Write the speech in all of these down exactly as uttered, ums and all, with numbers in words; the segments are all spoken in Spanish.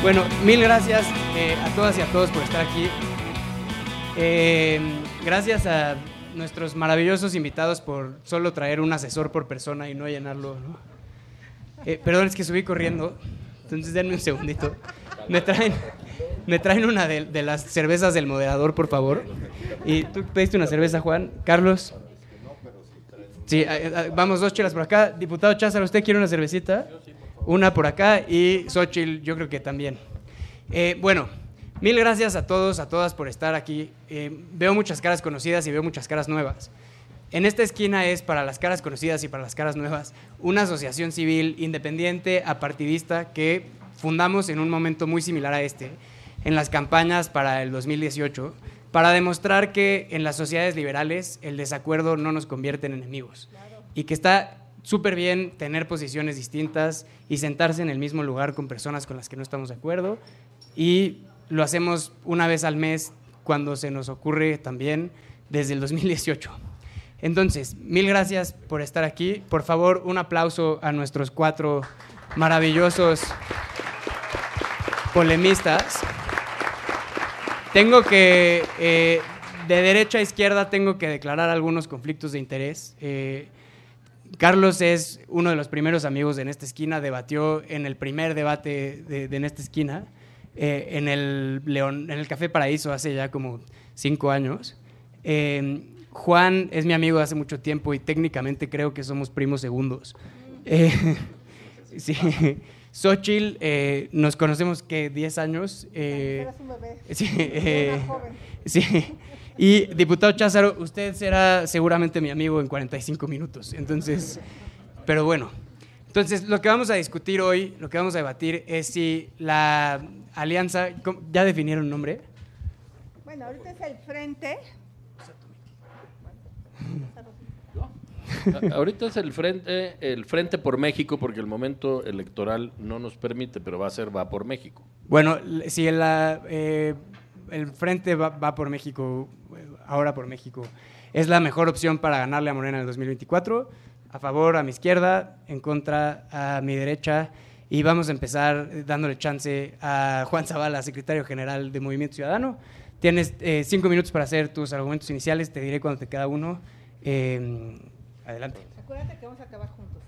Bueno, mil gracias eh, a todas y a todos por estar aquí. Eh, gracias a nuestros maravillosos invitados por solo traer un asesor por persona y no llenarlo, ¿no? Eh, perdón, es que subí corriendo, entonces denme un segundito. Me traen, me traen una de, de las cervezas del moderador, por favor. Y tú pediste una cerveza, Juan. Carlos. Sí, vamos, dos chelas por acá. Diputado Cházaro, ¿usted quiere una cervecita? Una por acá y Xochitl, yo creo que también. Eh, bueno, mil gracias a todos, a todas por estar aquí. Eh, veo muchas caras conocidas y veo muchas caras nuevas. En esta esquina es, para las caras conocidas y para las caras nuevas, una asociación civil independiente, apartidista, que fundamos en un momento muy similar a este, en las campañas para el dos mil dieciocho, para demostrar que en las sociedades liberales el desacuerdo no nos convierte en enemigos, y que está súper bien tener posiciones distintas y sentarse en el mismo lugar con personas con las que no estamos de acuerdo, y lo hacemos una vez al mes cuando se nos ocurre también desde el dos mil dieciocho. Entonces, mil gracias por estar aquí. Por favor, un aplauso a nuestros cuatro maravillosos polemistas. Tengo que, eh, de derecha a izquierda, tengo que declarar algunos conflictos de interés. Eh, Carlos es uno de los primeros amigos en esta esquina, debatió en el primer debate de, de en esta esquina, eh, en, el León, en el Café Paraíso hace ya como cinco años. Eh, Juan es mi amigo de hace mucho tiempo y técnicamente creo que somos primos segundos. Eh, sí. Xochitl, eh, nos conocemos que diez años. Eh, Eras un bebé. Sí, eh, una joven. Sí. Y diputado Cházaro, usted será seguramente mi amigo en cuarenta y cinco minutos. Entonces, pero bueno. Entonces, lo que vamos a discutir hoy, lo que vamos a debatir es si la alianza, ¿ya definieron un nombre? Bueno, ahorita es el Frente. Ahorita es el frente, el Frente por México, porque el momento electoral no nos permite, pero va a ser Va por México. Bueno, si la, eh, el Frente va, va por México, ahora por México, es la mejor opción para ganarle a Morena en el dos mil veinticuatro, a favor a mi izquierda, en contra a mi derecha, y vamos a empezar dándole chance a Juan Zavala, secretario general de Movimiento Ciudadano. Tienes eh, cinco minutos para hacer tus argumentos iniciales, te diré cuando te queda uno. Eh, adelante. Acuérdate que vamos a acabar juntos.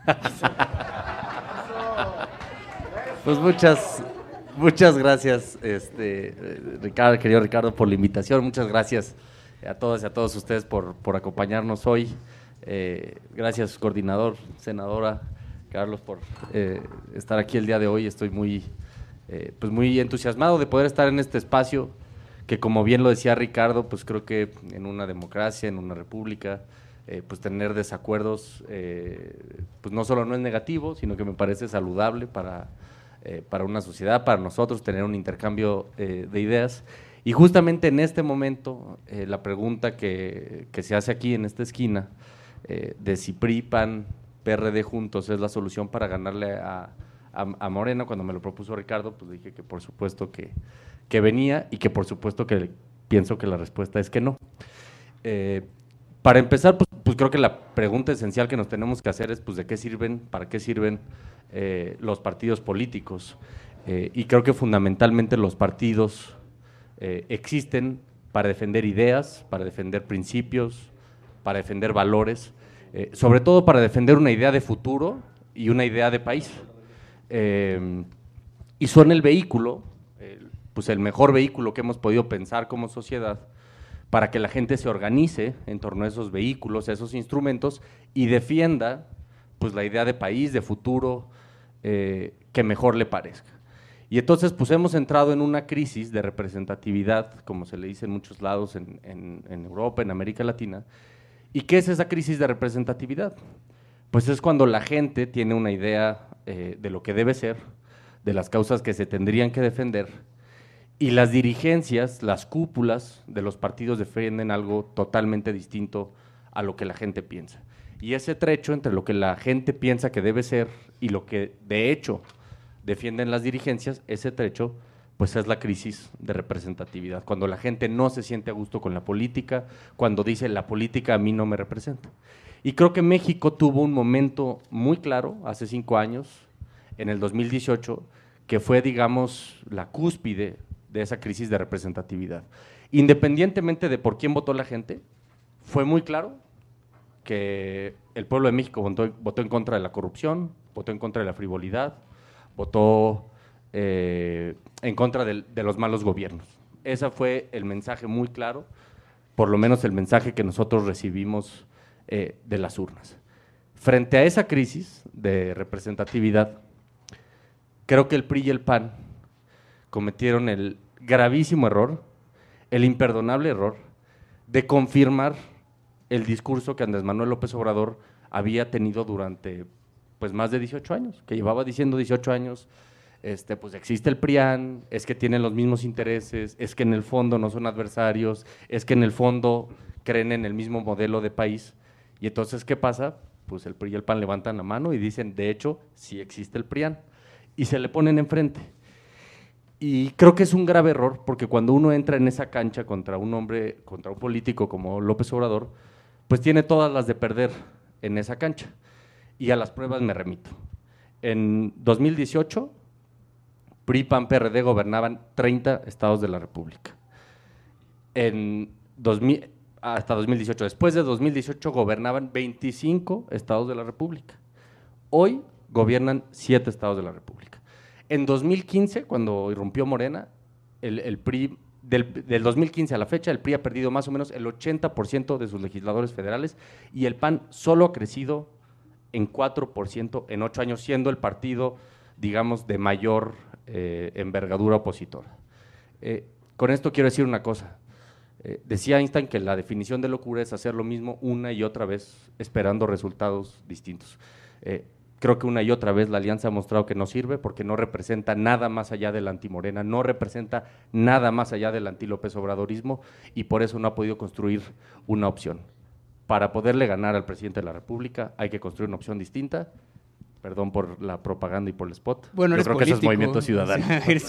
Pues muchas, muchas gracias, este, Ricardo, querido Ricardo, por la invitación. Muchas gracias a todas y a todos ustedes por, por acompañarnos hoy. Eh, gracias, coordinador, senadora Carlos, por eh, estar aquí el día de hoy. Estoy muy, eh, pues muy entusiasmado de poder estar en este espacio que, como bien lo decía Ricardo, pues creo que en una democracia, en una república, eh, pues tener desacuerdos, eh, pues no solo no es negativo, sino que me parece saludable para, eh, para una sociedad, para nosotros, tener un intercambio eh, de ideas. Y justamente en este momento, eh, la pregunta que, que se hace aquí en esta esquina, eh, de si P R I, P A N, P R D juntos es la solución para ganarle a, a, a Morena, cuando me lo propuso Ricardo, pues dije que por supuesto que, que venía, y que por supuesto que pienso que la respuesta es que no. Eh, para empezar, pues, pues creo que la pregunta esencial que nos tenemos que hacer es pues de qué sirven, para qué sirven eh, los partidos políticos, eh, y creo que fundamentalmente los partidos eh, existen para defender ideas, para defender principios, para defender valores, eh, sobre todo para defender una idea de futuro y una idea de país, eh, y son el vehículo, eh, pues el mejor vehículo que hemos podido pensar como sociedad para que la gente se organice en torno a esos vehículos, a esos instrumentos, y defienda pues la idea de país, de futuro, eh, que mejor le parezca. Y entonces pues hemos entrado en una crisis de representatividad, como se le dice en muchos lados en, en, en Europa, en América Latina. ¿Y qué es esa crisis de representatividad? Pues es cuando la gente tiene una idea eh, de lo que debe ser, de las causas que se tendrían que defender, y las dirigencias, las cúpulas de los partidos defienden algo totalmente distinto a lo que la gente piensa. Y ese trecho entre lo que la gente piensa que debe ser y lo que de hecho defienden las dirigencias, ese trecho pues es la crisis de representatividad, cuando la gente no se siente a gusto con la política, cuando dice la política a mí no me representa. Y creo que México tuvo un momento muy claro hace cinco años, en el dos mil dieciocho, que fue, digamos, la cúspide de esa crisis de representatividad. Independientemente de por quién votó la gente, fue muy claro que el pueblo de México votó, votó en contra de la corrupción, votó en contra de la frivolidad, votó eh, en contra de, de los malos gobiernos. Ese fue el mensaje muy claro, por lo menos el mensaje que nosotros recibimos eh, de las urnas. Frente a esa crisis de representatividad, creo que el P R I y el P A N cometieron el gravísimo error, el imperdonable error, de confirmar el discurso que Andrés Manuel López Obrador había tenido durante pues, más de dieciocho años, que llevaba diciendo dieciocho años, este, pues existe el PRIAN, es que tienen los mismos intereses, es que en el fondo no son adversarios, es que en el fondo creen en el mismo modelo de país. Y entonces, ¿qué pasa? Pues el P R I y el P A N levantan la mano y dicen, de hecho, sí existe el PRIAN, y se le ponen enfrente. Y creo que es un grave error, porque cuando uno entra en esa cancha contra un hombre, contra un político como López Obrador, pues tiene todas las de perder en esa cancha. Y a las pruebas me remito. En dos mil dieciocho, P R I, P A N, P R D gobernaban treinta estados de la República. En dos mil, hasta dos mil dieciocho. Después de dos mil dieciocho gobernaban veinticinco estados de la República. Hoy gobiernan siete estados de la República. En dos mil quince, cuando irrumpió Morena, el, el P R I, del, del dos mil quince a la fecha, el P R I ha perdido más o menos el ochenta por ciento de sus legisladores federales y el P A N solo ha crecido en cuatro por ciento en ocho años, siendo el partido, digamos, de mayor eh, envergadura opositora. Eh, con esto quiero decir una cosa. Eh, decía Einstein que la definición de locura es hacer lo mismo una y otra vez, esperando resultados distintos. Eh, Creo que una y otra vez la alianza ha mostrado que no sirve porque no representa nada más allá del antimorena, no representa nada más allá del anti-López Obradorismo y por eso no ha podido construir una opción. Para poderle ganar al presidente de la República hay que construir una opción distinta. Perdón por la propaganda y por el spot. Bueno, yo creo político. que eso es Movimiento Ciudadano.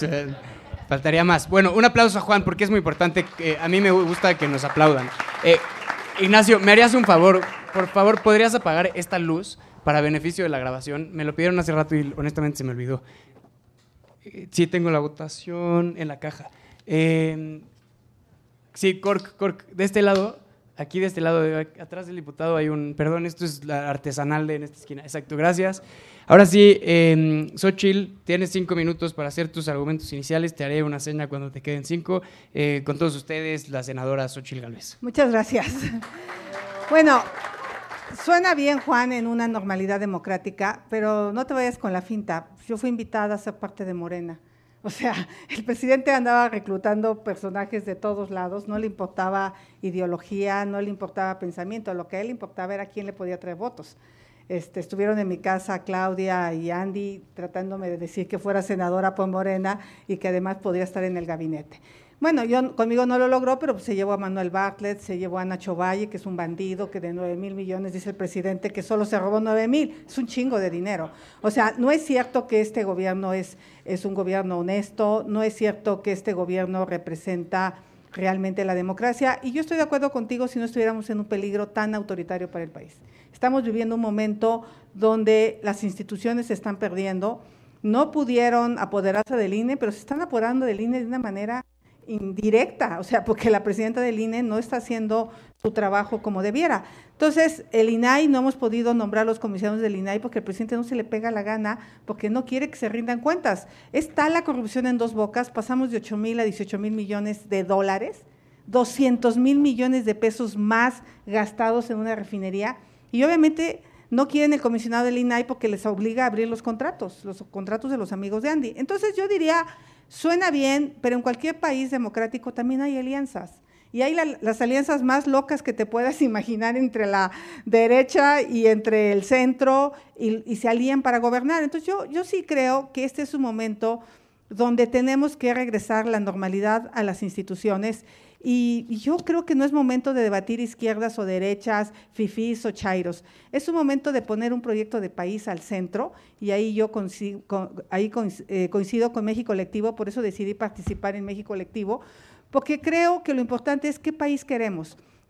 Faltaría más. Bueno, un aplauso a Juan porque es muy importante. Eh, a mí me gusta que nos aplaudan. Eh, Ignacio, ¿me harías un favor? Por favor, ¿podrías apagar esta luz para beneficio de la grabación? Me lo pidieron hace rato y honestamente se me olvidó. Eh, sí, tengo la votación en la caja. Eh, sí, Cork, Cork, de este lado, aquí de este lado, de, atrás del diputado hay un, perdón, esto es la artesanal de en esta esquina. Exacto, gracias. Ahora sí, eh, Xochitl, tienes cinco minutos para hacer tus argumentos iniciales. Te haré una seña cuando te queden cinco. Eh, con todos ustedes, la senadora Xochitl Gálvez. Muchas gracias. Bueno, suena bien, Juan, en una normalidad democrática, pero no te vayas con la finta. Yo fui invitada a ser parte de Morena. O sea, el presidente andaba reclutando personajes de todos lados, no le importaba ideología, no le importaba pensamiento, lo que a él le importaba era quién le podía traer votos. Este, estuvieron en mi casa Claudia y Andy tratándome de decir que fuera senadora por Morena y que además podría estar en el gabinete. Bueno, yo conmigo no lo logró, pero pues se llevó a Manuel Bartlett, se llevó a Nacho Valle, que es un bandido, que de nueve mil millones, dice el presidente, que solo se robó nueve mil, es un chingo de dinero. O sea, no es cierto que este gobierno es, es un gobierno honesto, no es cierto que este gobierno representa realmente la democracia, y yo estoy de acuerdo contigo si no estuviéramos en un peligro tan autoritario para el país. Estamos viviendo un momento donde las instituciones se están perdiendo, no pudieron apoderarse del I N E, pero se están apoderando del I N E de una manera indirecta, o sea, porque la presidenta del I N E no está haciendo su trabajo como debiera. Entonces, el I N A I, no hemos podido nombrar los comisionados del I N A I porque el presidente no se le pega la gana, porque no quiere que se rindan cuentas. Es tal la corrupción en dos bocas, pasamos de ocho mil a dieciocho mil millones de dólares, doscientos mil millones de pesos más gastados en una refinería, y obviamente no quieren el comisionado del I N A I porque les obliga a abrir los contratos, los contratos de los amigos de Andy. Entonces, yo diría, suena bien, pero en cualquier país democrático también hay alianzas. Y hay la, las alianzas más locas que te puedas imaginar entre la derecha y entre el centro, y, y se alían para gobernar. Entonces, yo, yo sí creo que este es un momento donde tenemos que regresar la normalidad a las instituciones, y, y yo creo que no es momento de debatir izquierdas o derechas, fifís o chairos. Es un momento de poner un proyecto de país al centro, y ahí yo coincido con, ahí coincido con México Colectivo, por eso decidí participar en México Colectivo, porque creo que lo importante es qué país queremos.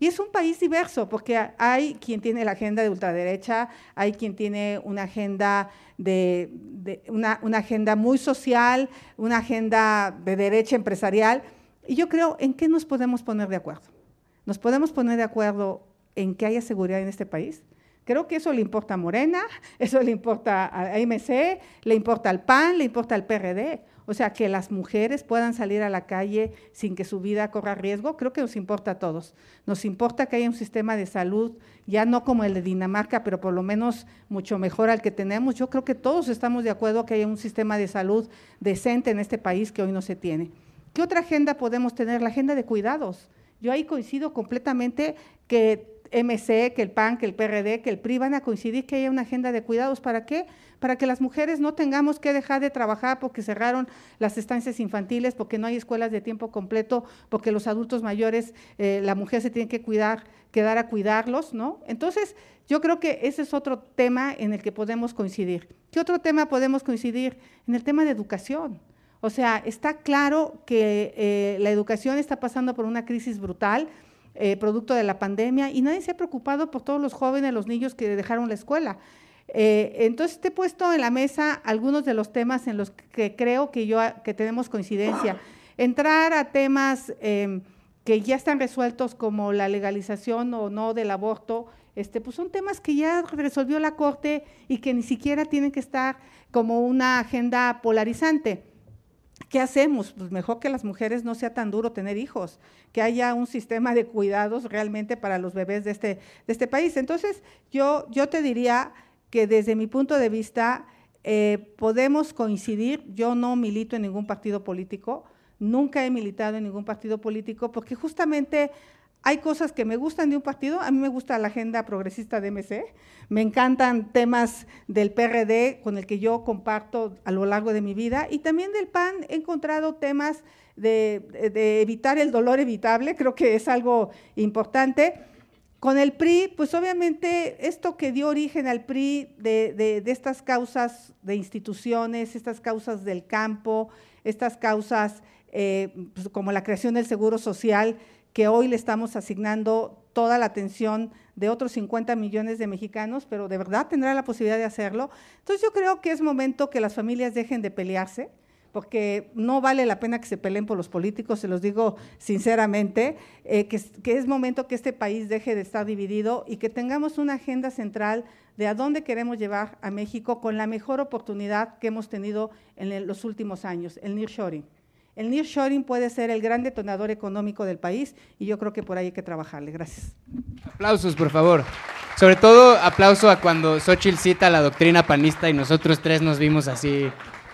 Y es un país diverso, porque hay quien tiene la agenda de ultraderecha, hay quien tiene una agenda, de, de una, una agenda muy social, una agenda de derecha empresarial, y yo creo, ¿en qué nos podemos poner de acuerdo? ¿Nos podemos poner de acuerdo en que haya seguridad en este país? Creo que eso le importa a Morena, eso le importa a M C, le importa al P A N, le importa al P R D. O sea, que las mujeres puedan salir a la calle sin que su vida corra riesgo, creo que nos importa a todos. Nos importa que haya un sistema de salud, ya no como el de Dinamarca, pero por lo menos mucho mejor al que tenemos. Yo creo que todos estamos de acuerdo que haya un sistema de salud decente en este país que hoy no se tiene. ¿Qué otra agenda podemos tener? La agenda de cuidados. Yo ahí coincido completamente que M C, que el P A N, que el P R D, que el P R I van a coincidir que haya una agenda de cuidados. ¿Para qué? Para que las mujeres no tengamos que dejar de trabajar porque cerraron las estancias infantiles, porque no hay escuelas de tiempo completo, porque los adultos mayores, eh, la mujer se tiene que cuidar, quedar a cuidarlos, ¿no? Entonces, yo creo que ese es otro tema en el que podemos coincidir. ¿Qué otro tema podemos coincidir? En el tema de educación. O sea, está claro que eh, la educación está pasando por una crisis brutal, Eh, producto de la pandemia, y nadie se ha preocupado por todos los jóvenes, los niños que dejaron la escuela. Eh, entonces, te he puesto en la mesa algunos de los temas en los que creo que, yo, que tenemos coincidencia. Entrar a temas eh, que ya están resueltos, como la legalización o no del aborto, este, pues son temas que ya resolvió la Corte y que ni siquiera tienen que estar como una agenda polarizante. ¿Qué hacemos? Pues mejor que las mujeres no sea tan duro tener hijos, que haya un sistema de cuidados realmente para los bebés de este, de este país. Entonces, yo, yo te diría que desde mi punto de vista eh, podemos coincidir. Yo no milito en ningún partido político, nunca he militado en ningún partido político, porque justamente hay cosas que me gustan de un partido. A mí me gusta la agenda progresista de M C, me encantan temas del P R D con el que yo comparto a lo largo de mi vida, y también del P A N he encontrado temas de, de, de evitar el dolor evitable, creo que es algo importante. Con el P R I, pues obviamente esto que dio origen al P R I de, de, de estas causas de instituciones, estas causas del campo, estas causas eh, pues como la creación del Seguro Social, que hoy le estamos asignando toda la atención de otros cincuenta millones de mexicanos, pero de verdad tendrá la posibilidad de hacerlo. Entonces yo creo que es momento que las familias dejen de pelearse, porque no vale la pena que se peleen por los políticos, se los digo sinceramente, eh, que, que es momento que este país deje de estar dividido y que tengamos una agenda central de a dónde queremos llevar a México con la mejor oportunidad que hemos tenido en el, los últimos años, el nearshoring. El nearshoring puede ser el gran detonador económico del país y yo creo que por ahí hay que trabajarle. Gracias. Aplausos, por favor. Sobre todo, aplauso a cuando Xóchitl cita la doctrina panista y nosotros tres nos vimos así,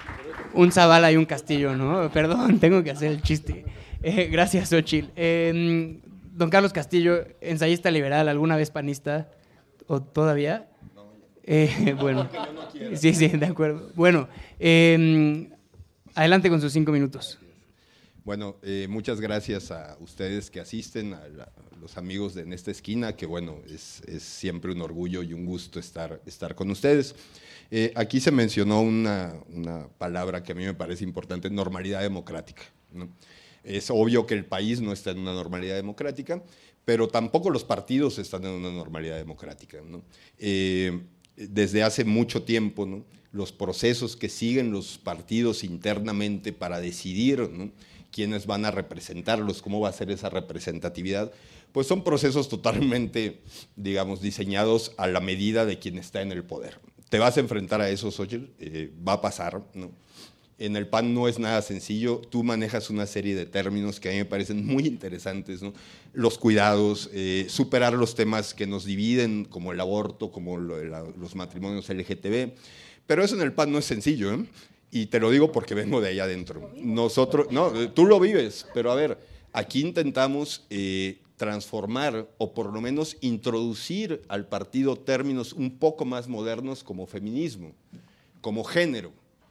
un Zavala y un Castillo, ¿no? Perdón, tengo que hacer el chiste. Eh, gracias, Xóchitl. Eh, don Carlos Castillo, ensayista liberal, ¿alguna vez panista? ¿O todavía? Eh, bueno, sí, sí, de acuerdo. Bueno, eh, adelante con sus cinco minutos. Bueno, eh, muchas gracias a ustedes que asisten, a, la, a los amigos de En Esta Esquina, que bueno, es, es siempre un orgullo y un gusto estar, estar con ustedes. Eh, aquí se mencionó una, una palabra que a mí me parece importante, normalidad democrática, ¿no? Es obvio que el país no está en una normalidad democrática, pero tampoco los partidos están en una normalidad democrática, ¿no? Eh, desde hace mucho tiempo, ¿no?, los procesos que siguen los partidos internamente para decidir, ¿no?, quiénes van a representarlos, cómo va a ser esa representatividad, pues son procesos totalmente, digamos, diseñados a la medida de quien está en el poder. Te vas a enfrentar a eso, Xóchitl, eh, va a pasar, ¿no? En el P A N no es nada sencillo, tú manejas una serie de términos que a mí me parecen muy interesantes, ¿no? Los cuidados, eh, superar los temas que nos dividen, como el aborto, como lo, la, los matrimonios L G T B, pero eso en el P A N no es sencillo, ¿eh? Y te lo digo porque vengo de allá adentro. Nosotros, no, tú lo vives, pero a ver, aquí intentamos eh, transformar o por lo menos introducir al partido términos un poco más modernos como feminismo, como género.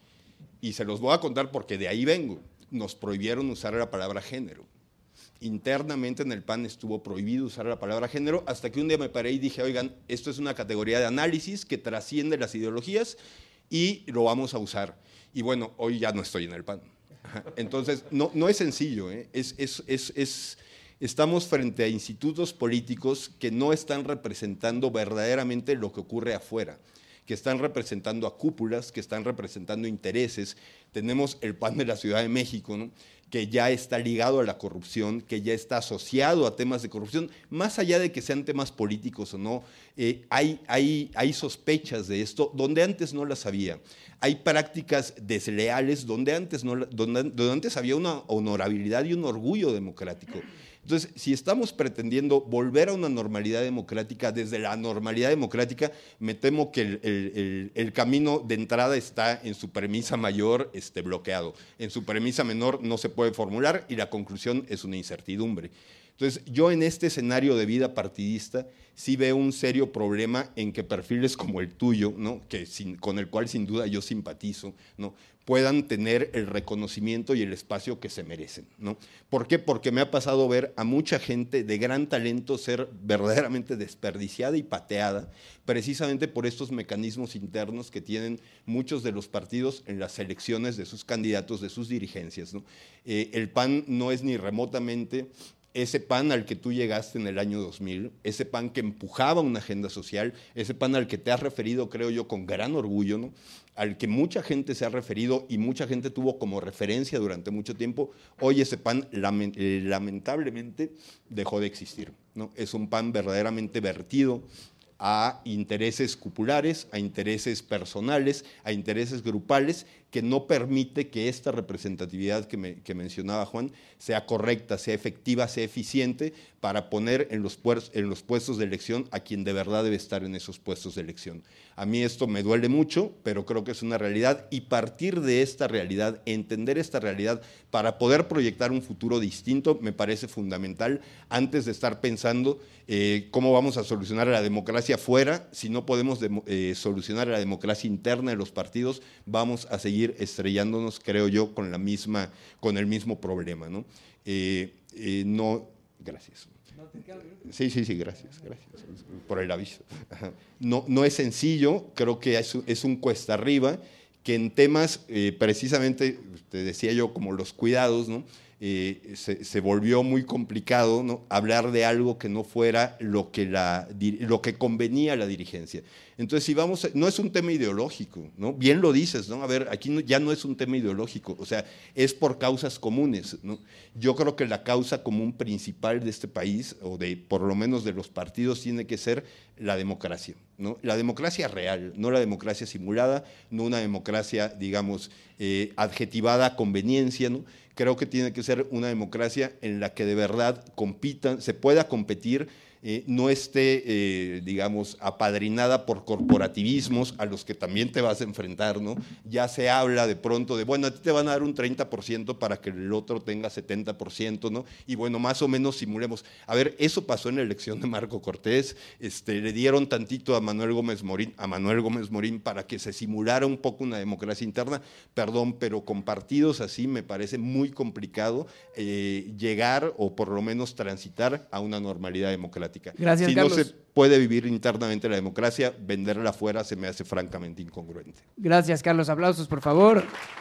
Y se los voy a contar porque de ahí vengo. Nos prohibieron usar la palabra género. Internamente en el P A N estuvo prohibido usar la palabra género hasta que un día me paré y dije, oigan, esto es una categoría de análisis que trasciende las ideologías y lo vamos a usar. Y bueno, hoy ya no estoy en el P A N. Entonces, no, no es sencillo, ¿eh? es, es, es, es, Estamos frente a institutos políticos que no están representando verdaderamente lo que ocurre afuera, que están representando a cúpulas, que están representando intereses. Tenemos el P A N de la Ciudad de México, ¿no?, que ya está ligado a la corrupción, que ya está asociado a temas de corrupción, más allá de que sean temas políticos o no, eh, hay, hay, hay sospechas de esto donde antes no las había. Hay prácticas desleales donde antes, no, donde, donde antes había una honorabilidad y un orgullo democrático. Entonces, si estamos pretendiendo volver a una normalidad democrática, desde la normalidad democrática, me temo que el, el, el, el camino de entrada está en su premisa mayor este, bloqueado. En su premisa menor no se puede formular y la conclusión es una incertidumbre. Entonces, yo en este escenario de vida partidista sí veo un serio problema en que perfiles como el tuyo, ¿no?, que sin, con el cual sin duda yo simpatizo, ¿no?, puedan tener el reconocimiento y el espacio que se merecen, ¿no? ¿Por qué? Porque me ha pasado ver a mucha gente de gran talento ser verdaderamente desperdiciada y pateada, precisamente por estos mecanismos internos que tienen muchos de los partidos en las elecciones de sus candidatos, de sus dirigencias, ¿no? Eh, el P A N no es ni remotamente ese P A N al que tú llegaste en el año dos mil, ese P A N que empujaba una agenda social, ese P A N al que te has referido, creo yo, con gran orgullo, ¿no?, al que mucha gente se ha referido y mucha gente tuvo como referencia durante mucho tiempo. Hoy ese P A N lamentablemente dejó de existir, ¿no? Es un P A N verdaderamente vertido a intereses cupulares, a intereses personales, a intereses grupales, que no permite que esta representatividad que, me, que mencionaba Juan sea correcta, sea efectiva, sea eficiente para poner en los, en los puestos de elección a quien de verdad debe estar en esos puestos de elección. A mí esto me duele mucho, pero creo que es una realidad, y partir de esta realidad, entender esta realidad para poder proyectar un futuro distinto me parece fundamental, antes de estar pensando eh, cómo vamos a solucionar la democracia fuera. Si no podemos de, eh, solucionar la democracia interna de los partidos, vamos a seguir estrellándonos, creo yo, con la misma, con el mismo problema, ¿no? Eh, eh, no, gracias. Sí, sí, sí, gracias, gracias por el aviso. No, no es sencillo, creo que es, es un cuesta arriba, que en temas, eh, precisamente, te decía yo, como los cuidados, ¿no?, Eh, se, se volvió muy complicado, ¿no?, hablar de algo que no fuera lo que, la, lo que convenía a la dirigencia. Entonces, si vamos, a, no es un tema ideológico, ¿no?, bien lo dices, ¿no?, a ver, aquí no, ya no es un tema ideológico, o sea, es por causas comunes, ¿no? Yo creo que la causa común principal de este país, o de por lo menos de los partidos, tiene que ser la democracia, ¿no?, la democracia real, no la democracia simulada, no una democracia, digamos, eh, adjetivada a conveniencia, ¿no? Creo que tiene que ser una democracia en la que de verdad compitan, se pueda competir, eh, no esté, eh, digamos, apadrinada por corporativismos a los que también te vas a enfrentar, ¿no? Ya se habla de pronto de, bueno, a ti te van a dar un treinta por ciento para que el otro tenga setenta por ciento, ¿no? Y bueno, más o menos simulemos. A ver, eso pasó en la elección de Marco Cortés, este, le dieron tantito a Manuel Gómez Morín, a Manuel Gómez Morín para que se simulara un poco una democracia interna, perdón, pero con partidos así me parece muy complicado eh, llegar o por lo menos transitar a una normalidad democrática. Gracias, si Carlos. no se puede vivir internamente la democracia, venderla afuera se me hace francamente incongruente. Gracias, Carlos. Aplausos, por favor.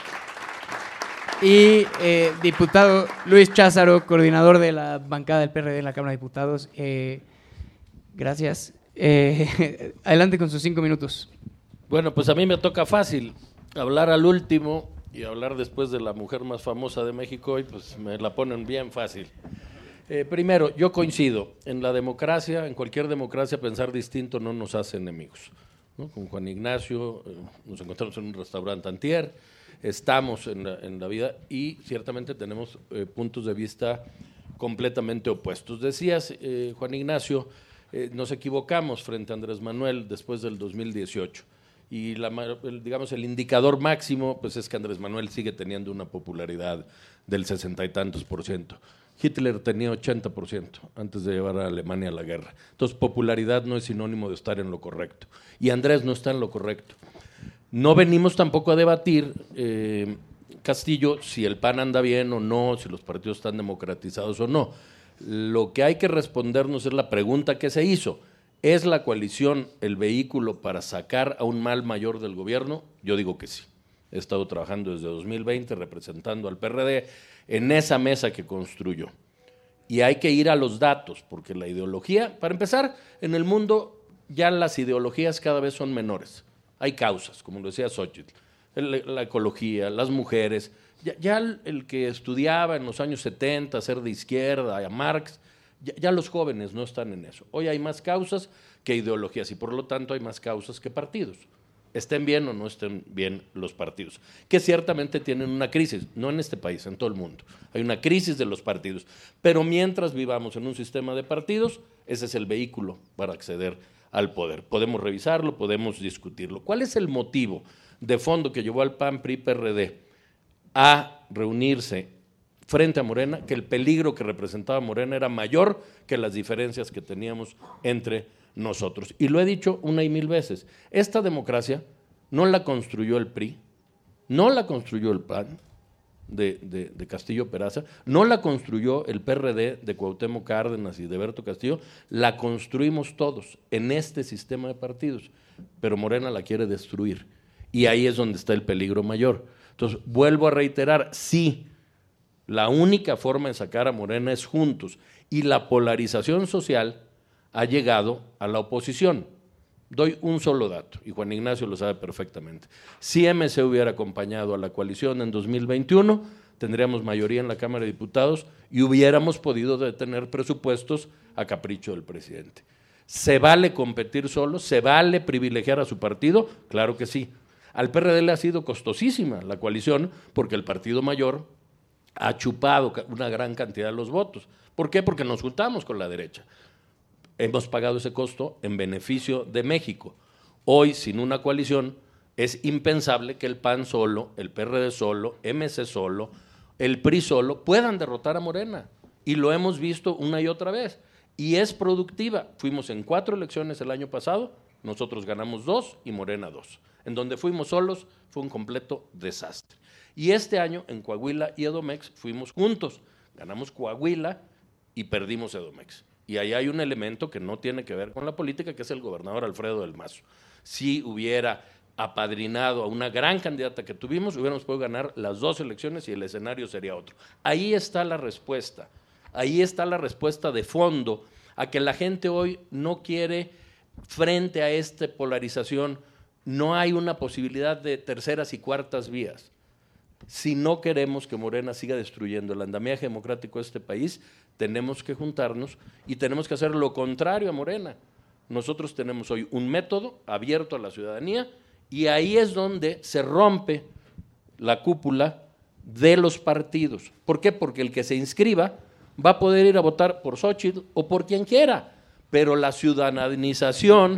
Y eh, diputado Luis Cházaro, coordinador de la bancada del P R D en la Cámara de Diputados. Eh, gracias. Eh, adelante con sus cinco minutos. Bueno, pues a mí me toca fácil hablar al último y hablar después de la mujer más famosa de México hoy, pues me la ponen bien fácil. Eh, primero, yo coincido, en la democracia, en cualquier democracia, pensar distinto no nos hace enemigos, ¿no? Con Juan Ignacio eh, nos encontramos en un restaurante antier, estamos en la, en la vida y ciertamente tenemos eh, puntos de vista completamente opuestos. Decías, eh, Juan Ignacio, eh, nos equivocamos frente a Andrés Manuel después del dos mil dieciocho. Y la, el, digamos el indicador máximo pues es que Andrés Manuel sigue teniendo una popularidad del sesenta y tantos por ciento. Hitler tenía ochenta por ciento antes de llevar a Alemania a la guerra. Entonces, popularidad no es sinónimo de estar en lo correcto. Y Andrés no está en lo correcto. No venimos tampoco a debatir, eh, Castillo, si el P A N anda bien o no, si los partidos están democratizados o no. Lo que hay que respondernos es la pregunta que se hizo. ¿Es la coalición el vehículo para sacar a un mal mayor del gobierno? Yo digo que sí. He estado trabajando desde dos mil veinte representando al P R D en esa mesa que construyó. Y hay que ir a los datos, porque la ideología, para empezar, en el mundo ya las ideologías cada vez son menores. Hay causas, como lo decía Xochitl, el, la ecología, las mujeres. Ya, ya el, el que estudiaba en los años setenta, ser de izquierda, a Marx, ya, ya los jóvenes no están en eso. Hoy hay más causas que ideologías y por lo tanto hay más causas que partidos. Estén bien o no estén bien los partidos, que ciertamente tienen una crisis, no en este país, en todo el mundo. Hay una crisis de los partidos, pero mientras vivamos en un sistema de partidos, ese es el vehículo para acceder al poder. Podemos revisarlo, podemos discutirlo. ¿Cuál es el motivo de fondo que llevó al P A N, P R I, P R D a reunirse frente a Morena? Que el peligro que representaba Morena era mayor que las diferencias que teníamos entre nosotros. Y lo he dicho una y mil veces, esta democracia no la construyó el P R I, no la construyó el P A N de, de, de Castillo Peraza, no la construyó el P R D de Cuauhtémoc Cárdenas y de Berto Castillo, la construimos todos en este sistema de partidos, pero Morena la quiere destruir y ahí es donde está el peligro mayor. Entonces, vuelvo a reiterar, sí, la única forma de sacar a Morena es juntos y la polarización social ha llegado a la oposición. Doy un solo dato, y Juan Ignacio lo sabe perfectamente. Si M C hubiera acompañado a la coalición en dos mil veintiuno, tendríamos mayoría en la Cámara de Diputados y hubiéramos podido detener presupuestos a capricho del presidente. ¿Se vale competir solo? ¿Se vale privilegiar a su partido? Claro que sí. Al P R D le ha sido costosísima la coalición porque el partido mayor ha chupado una gran cantidad de los votos. ¿Por qué? Porque nos juntamos con la derecha. Hemos pagado ese costo en beneficio de México. Hoy, sin una coalición, es impensable que el P A N solo, el P R D solo, M C solo, el P R I solo, puedan derrotar a Morena. Y lo hemos visto una y otra vez. Y es productiva. Fuimos en cuatro elecciones el año pasado, nosotros ganamos dos y Morena dos. En donde fuimos solos fue un completo desastre. Y este año, en Coahuila y Edomex, fuimos juntos. Ganamos Coahuila y perdimos Edomex. Y ahí hay un elemento que no tiene que ver con la política, que es el gobernador Alfredo del Mazo. Si hubiera apadrinado a una gran candidata que tuvimos, hubiéramos podido ganar las dos elecciones y el escenario sería otro. Ahí está la respuesta, ahí está la respuesta de fondo a que la gente hoy no quiere, frente a esta polarización, no hay una posibilidad de terceras y cuartas vías. Si no queremos que Morena siga destruyendo el andamiaje democrático de este país, tenemos que juntarnos y tenemos que hacer lo contrario a Morena. Nosotros tenemos hoy un método abierto a la ciudadanía y ahí es donde se rompe la cúpula de los partidos. ¿Por qué? Porque el que se inscriba va a poder ir a votar por Xochitl o por quien quiera, pero la ciudadanización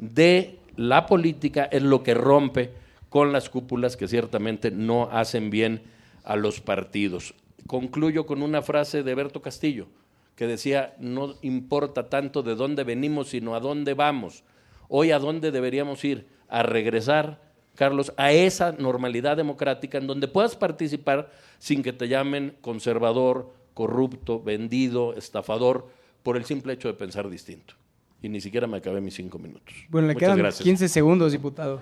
de la política es lo que rompe con las cúpulas que ciertamente no hacen bien a los partidos. Concluyo con una frase de Berto Castillo, que decía, no importa tanto de dónde venimos, sino a dónde vamos. Hoy, ¿a dónde deberíamos ir? A regresar, Carlos, a esa normalidad democrática en donde puedas participar sin que te llamen conservador, corrupto, vendido, estafador, por el simple hecho de pensar distinto. Y ni siquiera me acabé mis cinco minutos. Bueno, le Muchas quedan gracias. quince segundos, diputado.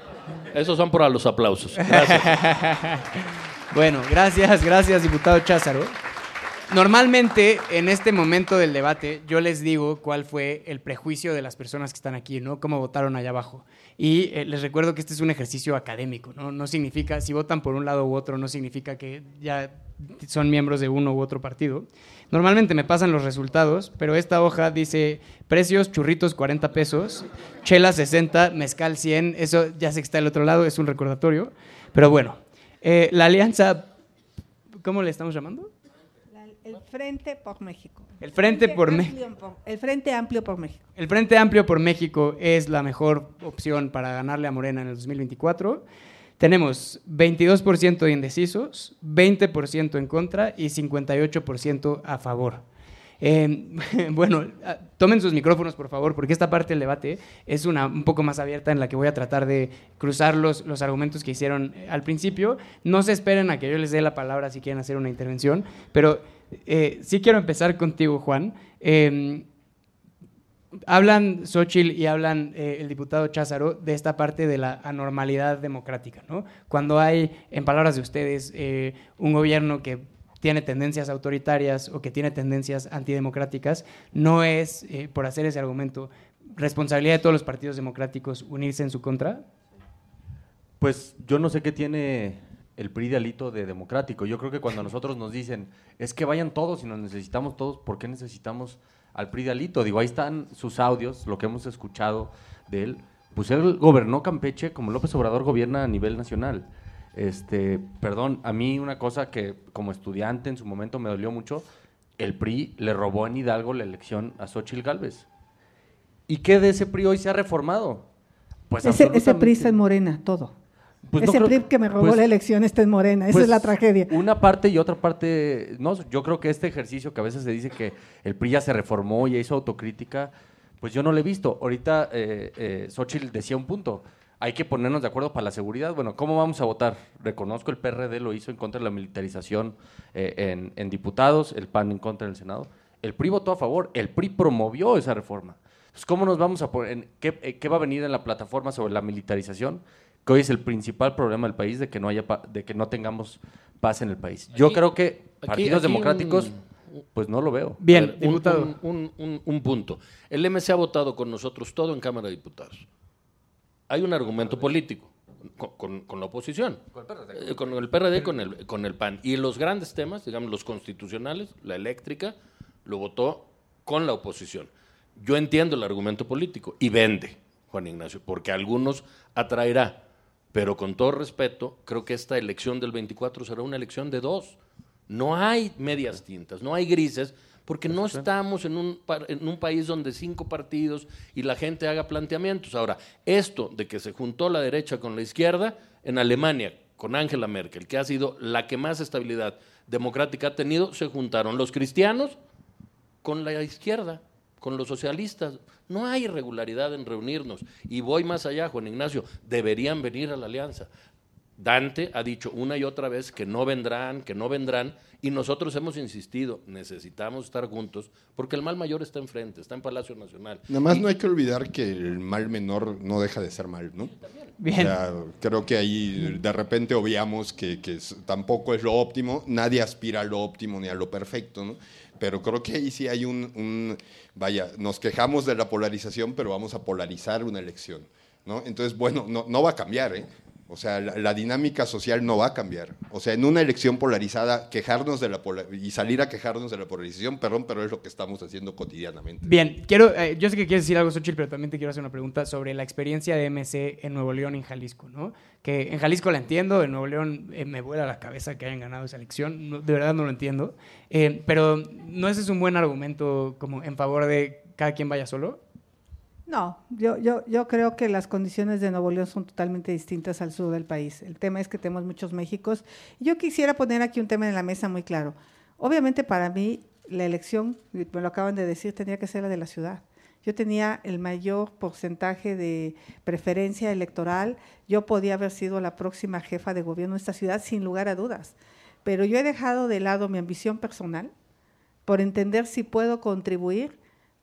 Esos son para los aplausos. Gracias. Bueno, gracias, gracias, diputado Cházaro. Normalmente, en este momento del debate, yo les digo cuál fue el prejuicio de las personas que están aquí, ¿no? Cómo votaron allá abajo. Y eh, les recuerdo que este es un ejercicio académico, ¿no? No significa, si votan por un lado u otro, no significa que ya son miembros de uno u otro partido. Normalmente me pasan los resultados, pero esta hoja dice precios, churritos cuarenta pesos, chela sesenta, mezcal cien, eso ya sé que está del otro lado, es un recordatorio. Pero bueno, eh, la alianza, ¿cómo le estamos llamando? El Frente por México. El Frente por México. El Frente Amplio por México. El Frente Amplio por México es la mejor opción para ganarle a Morena en el dos mil veinticuatro. Tenemos veintidós por ciento de indecisos, veinte por ciento en contra y cincuenta y ocho por ciento a favor. Eh, bueno, tomen sus micrófonos, por favor, porque esta parte del debate es una un poco más abierta en la que voy a tratar de cruzar los, los argumentos que hicieron al principio. No se esperen a que yo les dé la palabra si quieren hacer una intervención, pero eh, sí quiero empezar contigo, Juan. Eh, hablan Xochitl y hablan eh, el diputado Cházaro de esta parte de la anormalidad democrática, ¿no? Cuando hay, en palabras de ustedes, eh, un gobierno que tiene tendencias autoritarias o que tiene tendencias antidemocráticas, no es, eh, por hacer ese argumento, responsabilidad de todos los partidos democráticos unirse en su contra. Pues yo no sé qué tiene el P R I de alito de democrático. Yo creo que cuando a nosotros nos dicen, es que vayan todos y nos necesitamos todos, ¿por qué necesitamos al P R I de alito? Digo, ahí están sus audios, lo que hemos escuchado de él. Pues él gobernó Campeche como López Obrador gobierna a nivel nacional. Este, perdón, a mí una cosa que como estudiante en su momento me dolió mucho, el P R I le robó en Hidalgo la elección a Xóchitl Gálvez. ¿Y qué de ese P R I hoy se ha reformado? Pues ese, ese P R I está en Morena, todo. Pues ese no P R I que me robó pues, la elección está en Morena, esa pues, es la tragedia. Una parte y otra parte, no, yo creo que este ejercicio que a veces se dice que el P R I ya se reformó y hizo autocrítica, pues yo no lo he visto. Ahorita eh, eh, Xóchitl decía un punto, hay que ponernos de acuerdo para la seguridad. Bueno, ¿cómo vamos a votar? Reconozco, el P R D lo hizo en contra de la militarización eh, en, en diputados, el P A N en contra del Senado. El P R I votó a favor, el P R I promovió esa reforma. Entonces, ¿cómo nos vamos a poner? ¿Qué, qué va a venir en la plataforma sobre la militarización? Que hoy es el principal problema del país, de que no haya pa, de que no tengamos paz en el país. Yo aquí, creo que partidos aquí, aquí democráticos, un, pues no lo veo. Bien, ver, diputado. Un, un, un, un punto. El M C ha votado con nosotros todo en Cámara de Diputados. Hay un argumento político con, con, con la oposición, con el P R D, eh, con el P R D, con el, con el P A N. Y los grandes temas, digamos, los constitucionales, la eléctrica, lo votó con la oposición. Yo entiendo el argumento político y vende, Juan Ignacio, porque a algunos atraerá, pero con todo respeto, creo que esta elección del veinticuatro será una elección de dos. No hay medias tintas, no hay grises, porque no estamos en un, en un país donde cinco partidos y la gente haga planteamientos. Ahora, esto de que se juntó la derecha con la izquierda, en Alemania, con Angela Merkel, que ha sido la que más estabilidad democrática ha tenido, se juntaron los cristianos con la izquierda, con los socialistas. No hay irregularidad en reunirnos. Y voy más allá, Juan Ignacio, deberían venir a la alianza. Dante ha dicho una y otra vez que no vendrán, que no vendrán, y nosotros hemos insistido, necesitamos estar juntos, porque el mal mayor está enfrente, está en Palacio Nacional. Nada más y, no hay que olvidar que el mal menor no deja de ser mal, ¿no? Bien. O sea, creo que ahí de repente obviamos que, que tampoco es lo óptimo, nadie aspira a lo óptimo ni a lo perfecto, ¿no? Pero creo que ahí sí hay un, un, vaya, nos quejamos de la polarización, pero vamos a polarizar una elección, ¿no? Entonces, bueno, no, no va a cambiar, ¿eh? O sea, la, la dinámica social no va a cambiar. O sea, en una elección polarizada, quejarnos de la polar, y salir a quejarnos de la polarización, perdón, pero es lo que estamos haciendo cotidianamente. Bien, quiero, eh, yo sé que quieres decir algo, Xóchitl, pero también te quiero hacer una pregunta sobre la experiencia de M C en Nuevo León y en Jalisco, ¿no? Que en Jalisco la entiendo, en Nuevo León eh, me vuela la cabeza que hayan ganado esa elección, no, de verdad no lo entiendo, eh, pero ¿no ese es un buen argumento como en favor de cada quien vaya solo? No, yo, yo, yo creo que las condiciones de Nuevo León son totalmente distintas al sur del país. El tema es que tenemos muchos Méxicos. Yo quisiera poner aquí un tema en la mesa muy claro. Obviamente para mí la elección, me lo acaban de decir, tenía que ser la de la ciudad. Yo tenía el mayor porcentaje de preferencia electoral, yo podía haber sido la próxima jefa de gobierno de esta ciudad sin lugar a dudas, pero yo he dejado de lado mi ambición personal por entender si puedo contribuir